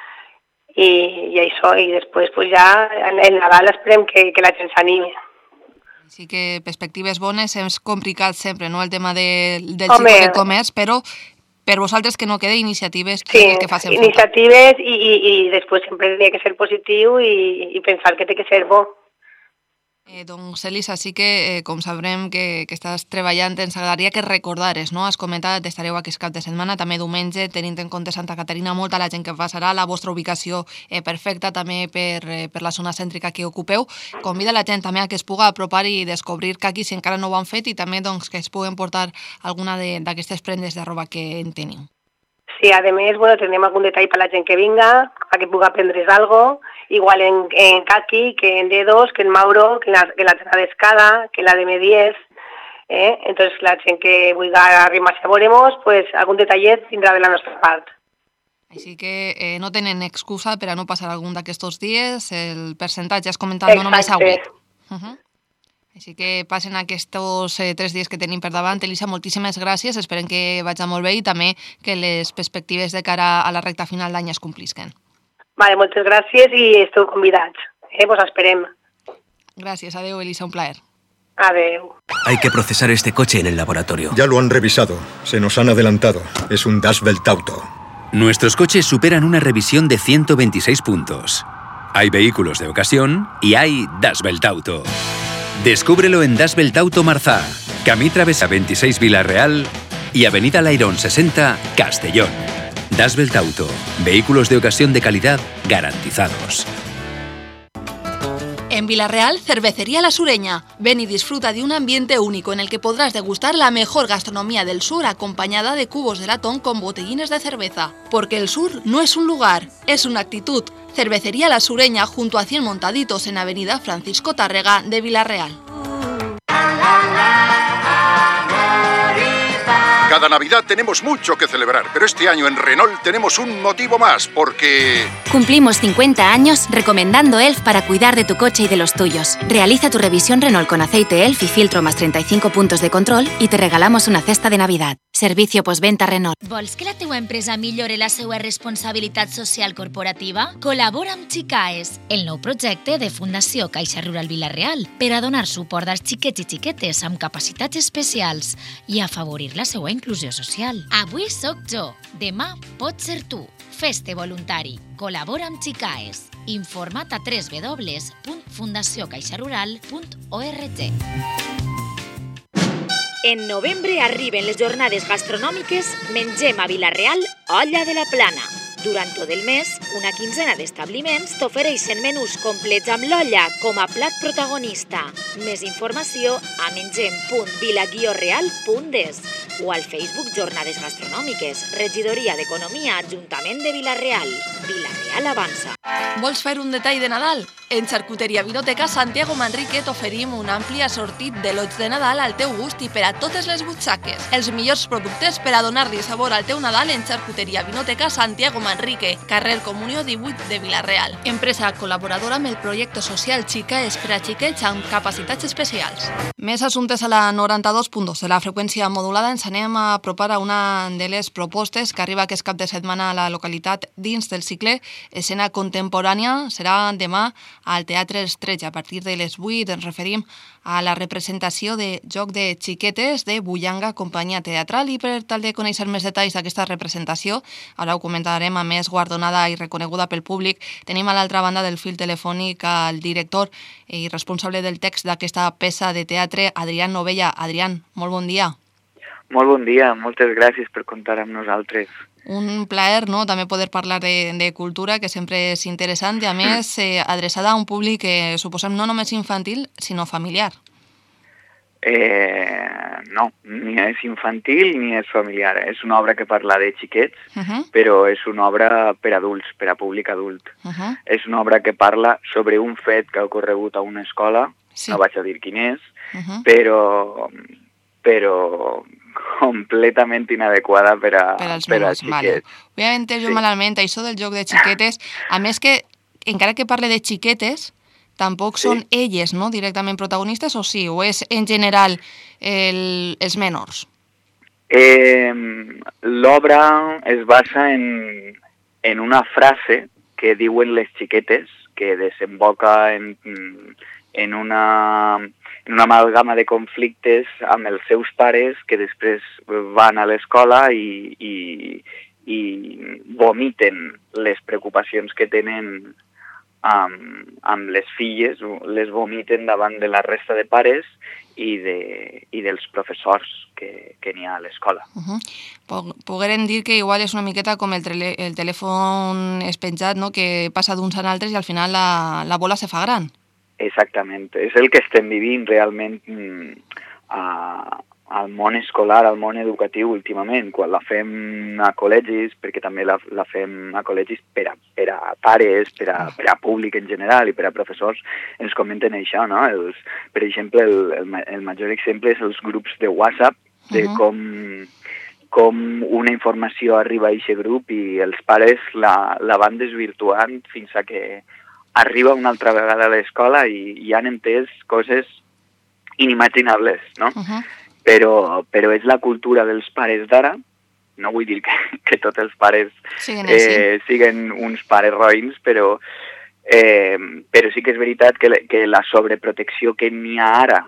i això, i després pues ja en Nadal esperem que la gent s'anime. Sí que perspectives bones, és complicat sempre, no?, el tema del tipus de comerç, però per vosaltres que no quede iniciatives que facin falta. Iniciatives i després sempre ha que ser positiu i pensar que té que ser bo. Doncs, Elisa, sí que, com sabrem que estàs treballant, ens agradaria que recordares, no? Has comentat, estareu aquest cap de setmana, també diumenge, tenint en compte Santa Caterina, molta la gent que passarà, la vostra ubicació perfecta també per la zona cèntrica que ocupeu. Convida la gent també a que es pugui apropar i descobrir Kaki si encara no ho han fet i també doncs, que es puguen portar alguna d'aquestes prendes de roba que en teniu. Sí, a més, tindrem algun detall per la gent que vinga, a que pugui aprendre's algo, igual en Kaki, que en Dedos, que en Mauro, que en la Terra d'Escada, que en la de M10. Entonces, la gent que vulgui arribar-se a veure-nos, pues, algun detallet tindrà de la nostra part. Així que no tenen excusa per a no passar algun d'aquests dies. El percentatge, has comentat, no només avui. Així que passen aquests 3 dies que tenim per davant. Elisa, moltíssimes gràcies. Esperem que vagi molt bé i també que les perspectives de cara a la recta final d'any es complisquen. Vale, moltes gràcies i esteu convidats. Vos esperem. Gràcies. Adéu, Elisa, un plaer. Adeu. Hay que procesar este coche en el laboratorio. Ya lo han revisado. Se nos han adelantado. Es un Das Welt Auto. Nuestros coches superan una revisión de 126 puntos. Hay vehículos de ocasión y hay Das Welt Auto. Descúbrelo en Das Welt Auto Marzá, Camí Travessa 26 Vila-real y Avenida Lairón 60 Castellón. Das Welt Auto. Vehículos de ocasión de calidad garantizados. En Vila-real, Cervecería La Sureña. Ven y disfruta de un ambiente único en el que podrás degustar la mejor gastronomía del sur acompañada de cubos de latón con botellines de cerveza. Porque el sur no es un lugar, es una actitud. Cervecería La Sureña junto a 100 montaditos en Avenida Francisco Tárrega de Vila-real. Cada Navidad tenemos mucho que celebrar, pero este año en Renault tenemos un motivo más, porque... Cumplimos 50 años recomendando ELF para cuidar de tu coche y de los tuyos. Realiza tu revisión Renault con aceite ELF y filtro más 35 puntos de control y te regalamos una cesta de Navidad. Servicio postventa Renault. Vols que la teua empresa millore la seva responsabilitat social corporativa? Col·labora amb Xicaes, el nou projecte de Fundació Caixa Rural Vila-real per a donar suport als xiquets i xiquetes amb capacitats especials i afavorir la seva inclusió social. Avui soc jo, demà pots ser tu. Fes-te voluntari. Col·labora amb Xicaes. Informa't a www.fundaciocaixarural.org. En novembre arriben les jornades gastronòmiques Mengem a Vila-real, Olla de la Plana. Durant tot el mes, una quinzena d'establiments t'ofereixen menús complets amb l'olla com a plat protagonista. Més informació a mengem.vila-real.es o al Facebook Jornades Gastronòmiques, Regidoria d'Economia, Ajuntament de Vila-real. Vila-real avança. Vols fer un detall de Nadal? En Xarcuteria Vinoteca Santiago Manrique t'oferim un ampli assortit de lots de Nadal al teu gust i per a totes les butxaques. Els millors productes per a donar-li sabor al teu Nadal en Xarcuteria Vinoteca Santiago Manrique, carrer Comunió 18 de Vila-real. Empresa col·laboradora amb el projecte social Xicaes per a xiquets amb capacitats especials. Més assumptes a la 92.2 de la freqüència modulada. Ens anem a apropar a una de les propostes que arriba aquest cap de setmana a la localitat dins del cicle Escena Contemporània. Serà demà al Teatre Estreig a partir de les 8. Ens referim a la representació de Joc de Xiquetes de Bullanga Companyia Teatral i per tal de conèixer més detalls d'aquesta representació, ara ho comentarem a més guardonada i reconeguda pel públic, tenim a l'altra banda del fil telefònic el director i responsable del text d'aquesta peça de teatre, Adrián Novella. Adrián, molt bon dia. Molt bon dia, moltes gràcies per comptar amb nosaltres. Un plaer, no?, també poder parlar de cultura, que sempre és interessant, i a més adreçada a un públic que suposem no només infantil, sinó familiar. No, ni és infantil ni és familiar. És una obra que parla de xiquets, però és una obra per adults, per a públic adult. És una obra que parla sobre un fet que ha ocorregut a una escola, no vaig a dir quin és, però completament inadequada per als xiquets. Vale. Ho he entès jo malament, això del joc de xiquetes. A més que, encara que parle de xiquetes, tampoc són elles, no?, directament protagonistes, o sí? O és en general els menors? L'obra es basa en una frase que diuen les xiquetes, que desemboca en una amalgama de conflictes amb els seus pares que després van a l'escola i vomiten les preocupacions que tenen amb les filles, les vomiten davant de la resta de pares i dels professors que n'hi ha a l'escola. Poguérem dir que igual és una miqueta com el telèfon espenjat, no?, que passa d'uns a altres i al final la bola se fa gran. Exactament, és el que estem vivint realment al món escolar, al món educatiu últimament, quan la fem a col·legis, perquè també la fem a col·legis per a pares, per a públic en general i per a professors, ens comenten això, no? Per exemple, el major exemple és els grups de WhatsApp, de com una informació arriba a aquest grup i els pares la van desvirtuant fins a que arriba una altra vegada a l'escola i han entès coses inimaginables, no? Però és la cultura dels pares d'ara. No vull dir que tots els pares siguin uns pares roïns, però sí que és veritat que la sobreprotecció que n'hi ha ara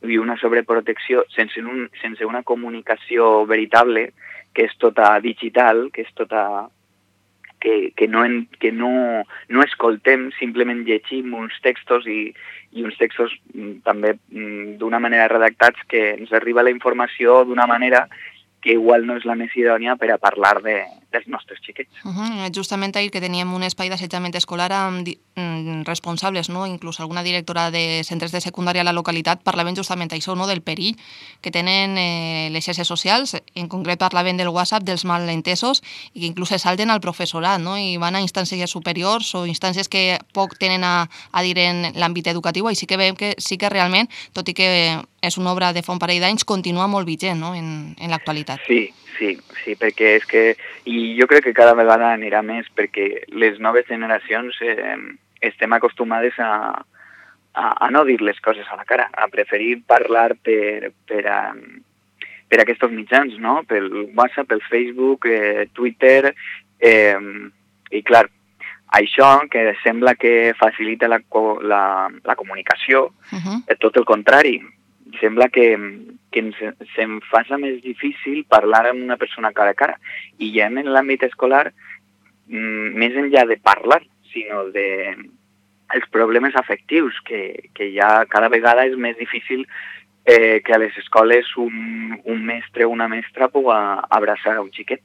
una sobreprotecció sense una comunicació veritable, que és tota digital, que és tota... que no escoltem, simplement llegim uns textos i uns textos també d'una manera redactats que ens arriba la informació d'una manera que igual no és la més idònia per a parlar dels nostres xiquets. Justament ahir que teníem un espai d'assetjament escolar amb responsables, no? Inclús alguna directora de centres de secundària a la localitat parlaven justament això, no? Del perill que tenen les xarxes socials, en concret parlaven del WhatsApp, dels malentesos, i que inclús se salten al professorat, no? I van a instàncies superiors o instàncies que poc tenen a dir en l'àmbit educatiu, i sí que veiem que sí que realment, tot i que és una obra de fa un parell d'anys, continua molt vigent, no? en l'actualitat. Sí, perquè és que... I jo crec que cada vegada anirà més, perquè les noves generacions estem acostumades a no dir les coses a la cara, a preferir parlar per aquests mitjans, no? Pel WhatsApp, pel Facebook, Twitter, i clar, això que sembla que facilita la comunicació, tot el contrari. Sembla que se'm faça més difícil parlar amb una persona cara a cara. I ja en l'àmbit escolar, més enllà de parlar, sinó els problemes afectius, que ja cada vegada és més difícil que a les escoles un mestre o una mestra pugui abraçar a un xiquet.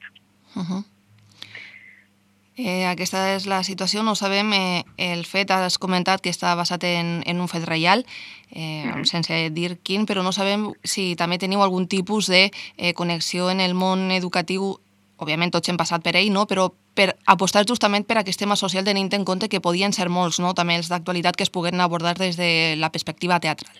Aquesta és la situació, no sabem. El fet, has comentat que està basat en un fet real, sense dir quin, però no sabem si també teniu algun tipus de connexió en el món educatiu. Òbviament tots hem passat per ell, no? Però per apostar justament per aquest tema social, tenint en compte que podien ser molts, no? També els d'actualitat que es puguen abordar des de la perspectiva teatral.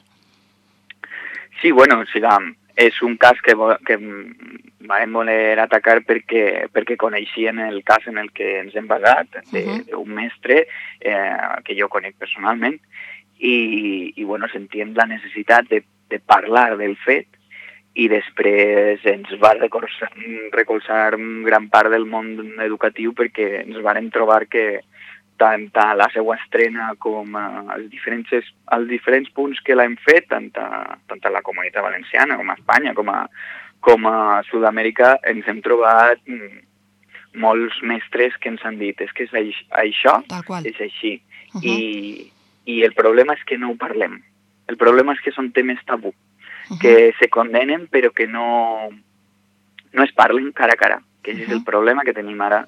Sí, bueno, és un cas que vam voler atacar perquè coneixien el cas en el que ens hem basat, d'un mestre que jo conec personalment, i bueno, sentíem la necessitat de parlar del fet, i després ens va recolzar gran part del món educatiu, perquè ens vàrem trobar que tant a la seva estrena com als diferents punts que l'hem fet, tant a la Comunitat Valenciana com a Espanya, com a Sud-amèrica, ens hem trobat molts mestres que ens han dit és que això és així. I el problema és que no ho parlem. El problema és que són temes tabú, que se condenen però que no es parlen cara a cara, que és el problema que tenim ara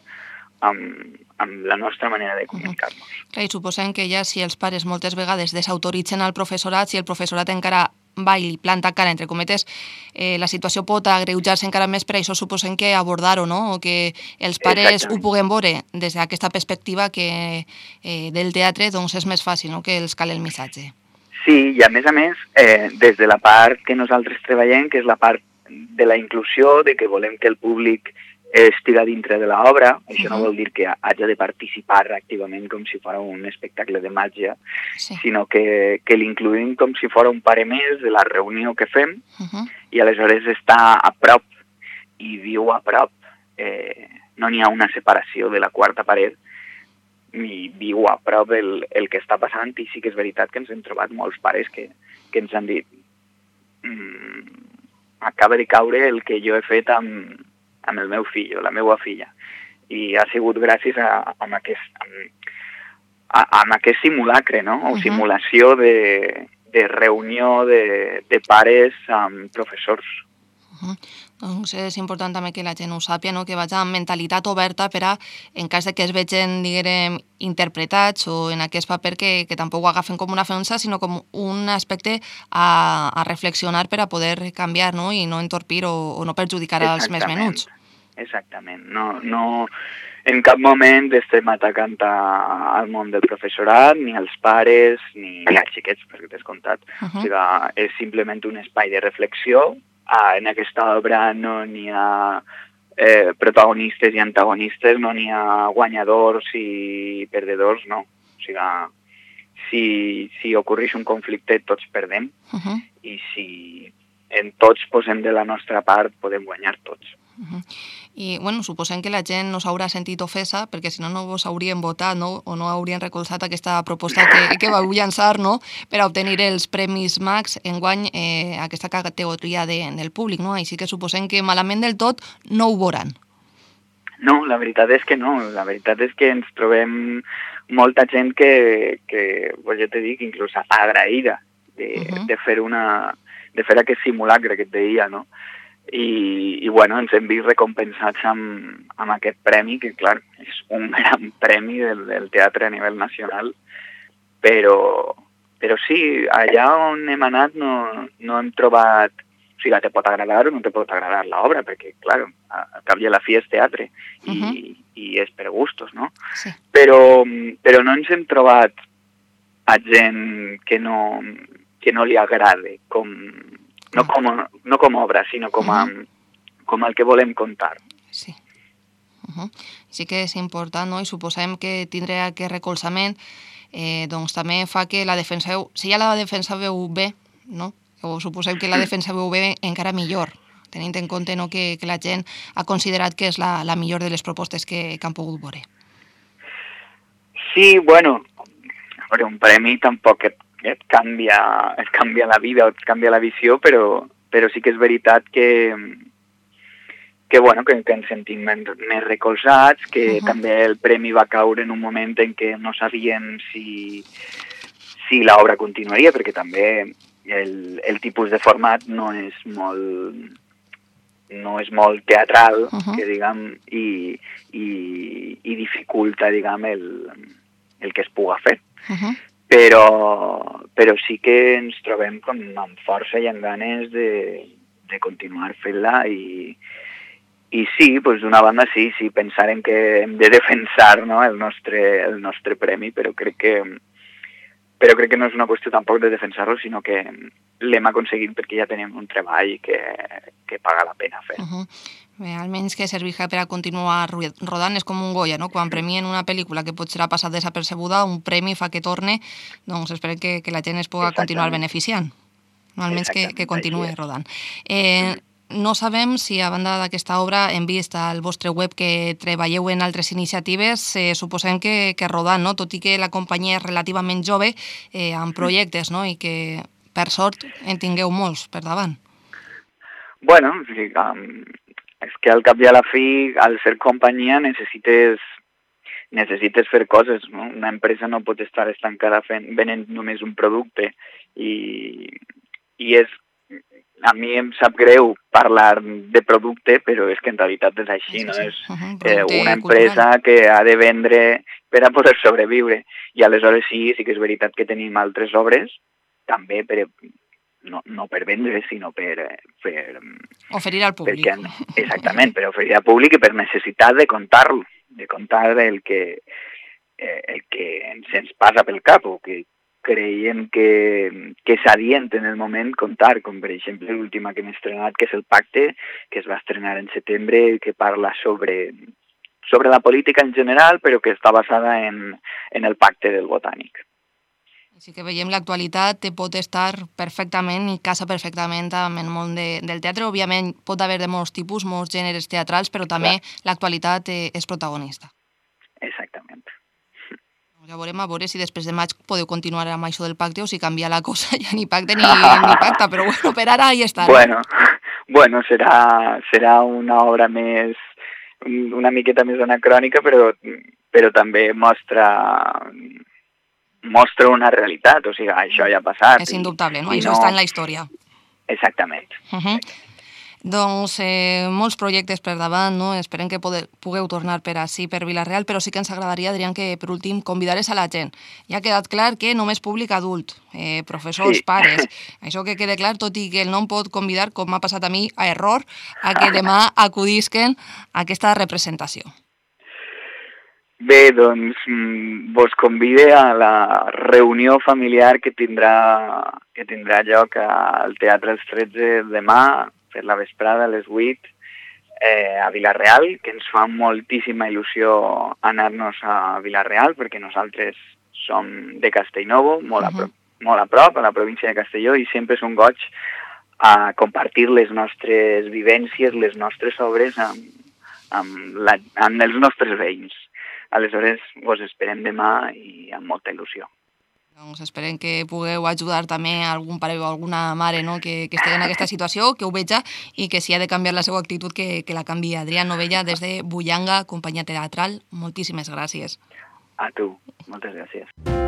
amb la nostra manera de comunicar-nos. I suposem que ja si els pares moltes vegades desautoritzen el professorat, si el professorat encara va i planta cara, entre cometes, la situació pot agreujar-se encara més, per això suposem que abordar-ho, no? O que els pares ho puguem veure des d'aquesta perspectiva que del teatre doncs és més fàcil, no? Que els cal el missatge. Sí, i a més, des de la part que nosaltres treballem, que és la part de la inclusió, de que volem que el públic estiga dintre de l'obra, això no vol dir que hagi de participar activament com si fos un espectacle de màgia, sinó que l'incluïm com si fos un pare més de la reunió que fem, i aleshores està a prop, i viu a prop. No n'hi ha una separació de la quarta paret, ni viu a prop el que està passant, i sí que és veritat que ens hem trobat molts pares que ens han dit acaba de caure el que jo he fet amb el meu fill o la meva filla, i ha sigut gràcies a aquest simulacre, no? O simulació de reunió de pares amb professors. Doncs és important també que la gent ho sàpia, no? Que vagi amb mentalitat oberta per a, en cas de que es vegin, diguem, interpretats o en aquest paper que tampoc ho agafen com una ofensa, sinó com un aspecte a reflexionar per a poder canviar, no? I no entorpir o no perjudicar als més menuts. Exactament. No, en cap moment estem atacant al món del professorat, ni als pares, ni als xiquets, per descomptat. O sigui, és simplement un espai de reflexió. En aquesta obra no n'hi ha protagonistes i antagonistes, no n'hi ha guanyadors i perdedors, no. O sigui, si ocorreix un conflicte, tots perdem, i si en tots posem de la nostra part, podem guanyar tots. I, bueno, suposem que la gent no s'haurà sentit ofesa, perquè si no, no vos haurien votat, no? O no haurien recolzat aquesta proposta que vau llançar, no?, per a obtenir els Premis Max enguany aquesta categoria del públic, no? Així que suposem que malament del tot no ho veuran. No, la veritat és que no. La veritat és que ens trobem molta gent que pues jo te dic, inclús agraïda de fer aquest simulacre que et deia, no? I bueno, ens hem vist recompensats amb aquest premi, que clar, és un gran premi del teatre a nivell nacional, però sí, allà on hem anat no hem trobat... O sigui, te pot agradar o no te pot agradar l'obra, perquè, clar, al cap i a la fi és teatre i és per gustos, no? Sí. Però no ens hem trobat a gent que no li agrade, no com obra, sinó com el que volem contar. Sí. Sí que és important, no? I suposem que tindré aquest recolzament, doncs també fa que la defenseu... Si ja la defensàveu bé, no?, o suposem que la defensàveu bé encara millor, tenint en compte, no, que la gent ha considerat que és la millor de les propostes que han pogut veure. Sí, bueno, un premi tampoc et canvia la vida o et canvia la visió, però sí que és veritat que ens sentim més recolzats, que també el premi va caure en un moment en què no sabíem si l'obra continuaria, perquè també el tipus de format no és molt teatral, que diguem, i dificulta, diguem, el que es puga fer. Però sí que ens trobem com amb força i amb ganes de continuar fent-la i sí, doncs d'una banda sí, pensarem que hem de defensar, no, el nostre premi, però crec que no és una qüestió tampoc de defensar-lo, sinó que l'hem aconseguit perquè ja tenim un treball que paga la pena fer. Bé, almenys que servirà per a continuar rodant, és com un Goya, no? Quan premien una pel·lícula que potser ha passat desapercebuda, un premi fa que torne, doncs esperem que la gent es pugui continuar beneficiant, no? Almenys que continuï rodant. No sabem si, a banda d'aquesta obra, hem vist al vostre web que treballeu en altres iniciatives, suposem que rodant, no? Tot i que la companyia és relativament jove, amb projectes, no? I que, per sort, en tingueu molts per davant. Bueno, és que al cap i a la fi, al ser companyia, necessites fer coses, no? Una empresa no pot estar estancada venent només un producte i és... A mi em sap greu parlar de producte, però és que en realitat és així, no? És una empresa que ha de vendre per a poder sobreviure. I aleshores sí que és veritat que tenim altres obres, també no per vendre, sinó per... Oferir al públic. Exactament, per oferir al públic i per necessitat de contar-lo, de contar el que ens passa pel cap o que creiem que és adient en el moment contar, com per exemple l'última que hem estrenat, que és El Pacte, que es va estrenar en setembre, que parla sobre la política en general, però que està basada en el Pacte del Botànic. Així que veiem l'actualitat pot estar perfectament i casa perfectament amb el món del teatre. Òbviament pot haver de molts tipus, molts gèneres teatrals, però també l'actualitat és protagonista. Exactament. Ja veurem a veure si després de maig podeu continuar amb això del pacte o si canvia la cosa, ja ni pacte ni pacte, però bueno, per ara hi està. Bueno, serà una obra més, una miqueta més anacrònica, però també mostra una realitat, o sigui, això ja ha passat. És indubtable, no? Això està en la història. Exactament. Doncs molts projectes per davant, no? Esperem que pugueu tornar per ací, per Vila-real, però sí que ens agradaria, Adrián, que per últim convidares a la gent. Ja ha quedat clar que només públic adult, professors, pares, això que quede clar, tot i que el nom pot convidar, com m'ha passat a mi, a error, a que demà acudisquen a aquesta representació. Bé, doncs vos convide a la reunió familiar que tindrà lloc al Teatre Els 13 demà, per la vesprada a les 8, a Vila-real, que ens fa moltíssima il·lusió anar-nos a Vila-real, perquè nosaltres som de Castellnovo, molt a prop, a la província de Castelló, i sempre és un goig a compartir les nostres vivències, les nostres obres amb els nostres veïns. Aleshores, us esperem demà i amb molta il·lusió. Doncs esperem que pugueu ajudar també algun pare o alguna mare, no?, que estigui en aquesta situació, que ho veja i que si ha de canviar la seva actitud, que la canvia. Adrià Novella, des de Bullanga, companyia teatral, moltíssimes gràcies. A tu, moltes gràcies.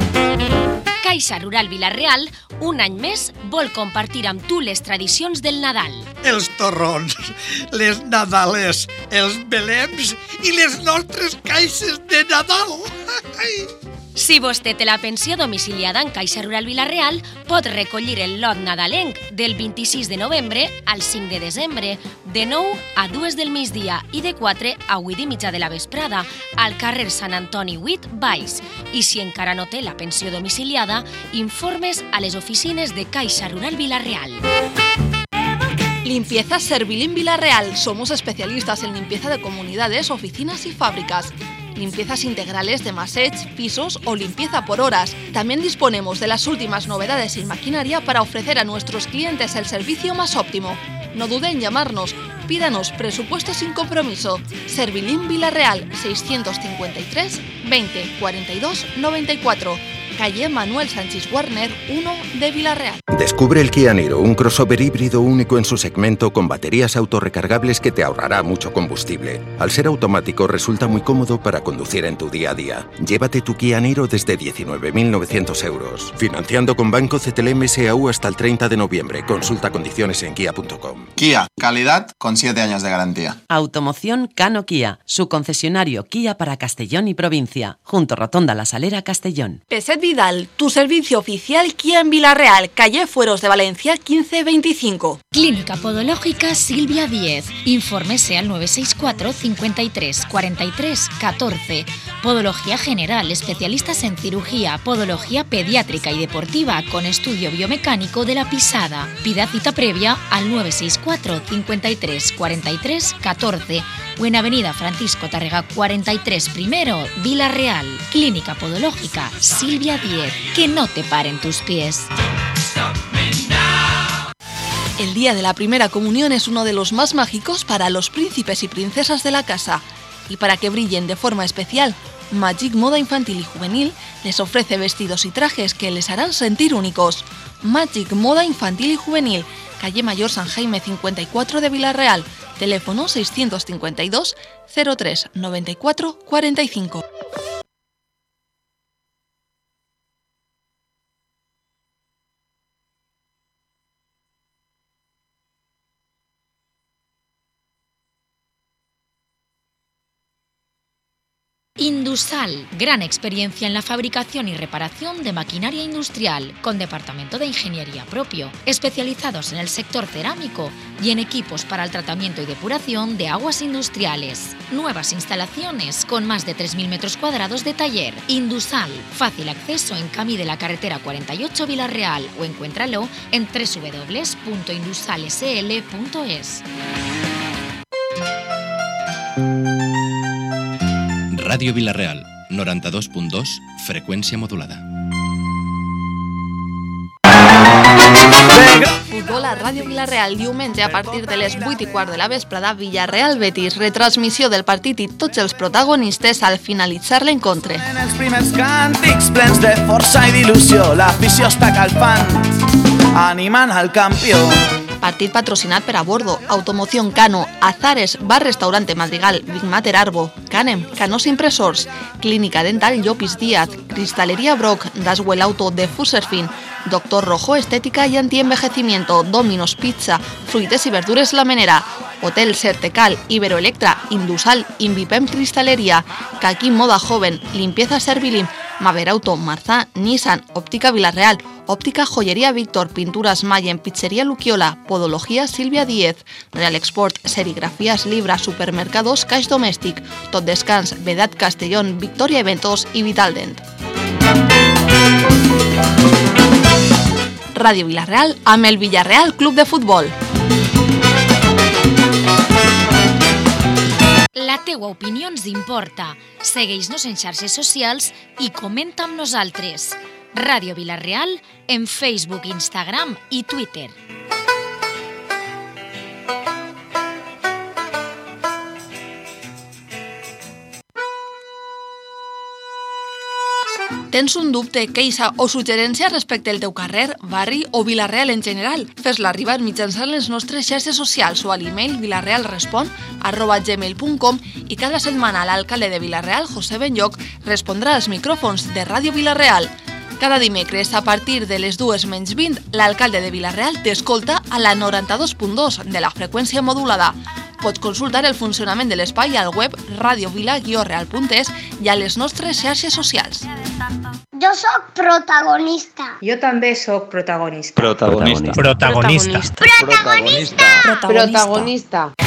Caixa Rural Vila-real, un any més, vol compartir amb tu les tradicions del Nadal. Els torrons, les nadales, els belems i les nostres caixes de Nadal. Si vostè té la pensió domiciliada en Caixa Rural Vila-real, pot recollir el lot nadalenc del 26 de novembre al 5 de desembre, de 9 a 2 del migdia i de 4 a 8:30 de la vesprada, al carrer Sant Antoni 8, Baix. I si encara no té la pensió domiciliada, informes a les oficines de Caixa Rural Vila-real. Limpieza Servilín Vila-real. Somos especialistas en limpieza de comunidades, oficinas y fábricas. Limpiezas integrales de massage, pisos o limpieza por horas. También disponemos de las últimas novedades en maquinaria para ofrecer a nuestros clientes el servicio más óptimo. No dude en llamarnos. Pídanos presupuesto sin compromiso. Servilín Vila-real, 653 20 42 94. Calle Manuel Sánchez Warner, 1 de Vila-real. Descubre el Kia Niro, un crossover híbrido único en su segmento con baterías autorrecargables que te ahorrará mucho combustible. Al ser automático resulta muy cómodo para conducir en tu día a día. Llévate tu Kia Niro desde 19.900 euros. Financiando con Banco CTLM SAU hasta el 30 de noviembre. Consulta condiciones en kia.com. Kia, calidad con 7 años de garantía. Automoción Cano Kia, su concesionario Kia para Castellón y provincia. Junto Rotonda La Salera, Castellón. Peset Vidal, tu servicio oficial Kia en Vila-real, calle Fueros de Valencia 1525. Clínica Podológica Silvia 10. Infórmese al 964 53 43 14. Podología general, especialistas en cirugía, podología pediátrica y deportiva con estudio biomecánico de la pisada. Pida cita previa al 964 53 43 14 o en Avenida Francisco Tárrega 43 primero, Vila-real. Clínica Podológica Silvia 10. Que no te paren tus pies. El día de la primera comunión es uno de los más mágicos para los príncipes y princesas de la casa. Y para que brillen de forma especial, Magic Moda Infantil y Juvenil les ofrece vestidos y trajes que les harán sentir únicos. Magic Moda Infantil y Juvenil, calle Mayor San Jaime 54 de Vila-real, teléfono 652 03 94 45. Indusal, gran experiencia en la fabricación y reparación de maquinaria industrial, con departamento de ingeniería propio, especializados en el sector cerámico y en equipos para el tratamiento y depuración de aguas industriales. Nuevas instalaciones con más de 3.000 metros cuadrados de taller. Indusal, fácil acceso en Camí de la Carretera 48 Vila-real o encuéntralo en www.indusalsl.es. Ràdio Vila-real, 92.2, freqüència modulada. Futbol a Ràdio Vila-real, diumenge a partir de les 8:15 de la vesprada, Villarreal-Betis, retransmissió del partit i tots els protagonistes al finalitzar l'encontre. En els primers càntics plens de força i d'il·lusió, l'afició està calfant, animant al campió. Partit patrocinat per Abordo, Automoción Cano, Azares, Bar Restaurante Madrigal, Big Mater Arbo, Canem, Canos Impresors, Clínica Dental Llopis Díaz, Cristalería Brock, Daswell Auto de Fuserfin, Doctor Rojo Estética y Antienvejecimiento, Domino's Pizza, Fruites y Verdures La Menera, Hotel Sertecal, Iberoelectra, Indusal, Invipem Cristalería, Caquín Moda Joven, Limpieza Servilín, Maverauto, Marzá, Nissan, Óptica Vila-real, Óptica Joyería Víctor, Pinturas Mayen, Pizzería Luquiola, Podología Silvia 10, Real Export, Serigrafías Libra, Supermercados Caix Domèstic, Tot Descans, Vedat Castellón, Victoria Eventos y Vitaldent. Ràdio Vila-real amb el Villarreal Club de Futbol. La teua opinió ens importa. Segueix-nos en xarxes socials i comenta amb nosaltres. Ràdio Vila-real en Facebook, Instagram i Twitter. Tens un dubte, queixa o suggerència respecte al teu carrer, barri o Vila-real en general? Fes-la arribar mitjançant les nostres xarxes socials o a l'email vilarealrespon@gmail.com i cada setmana l'alcalde de Vila-real, José Benlloch, respondrà als micròfons de Ràdio Vila-real. Cada dimecres, a partir de les 2:20, l'alcalde de Vila-real t'escolta a la 92.2 de la freqüència modulada. Pots consultar el funcionament de l'espai al web radiovila-real.es i a les nostres xarxes socials. Jo sóc protagonista. Jo també sóc protagonista. Protagonista. Protagonista. Protagonista. Protagonista.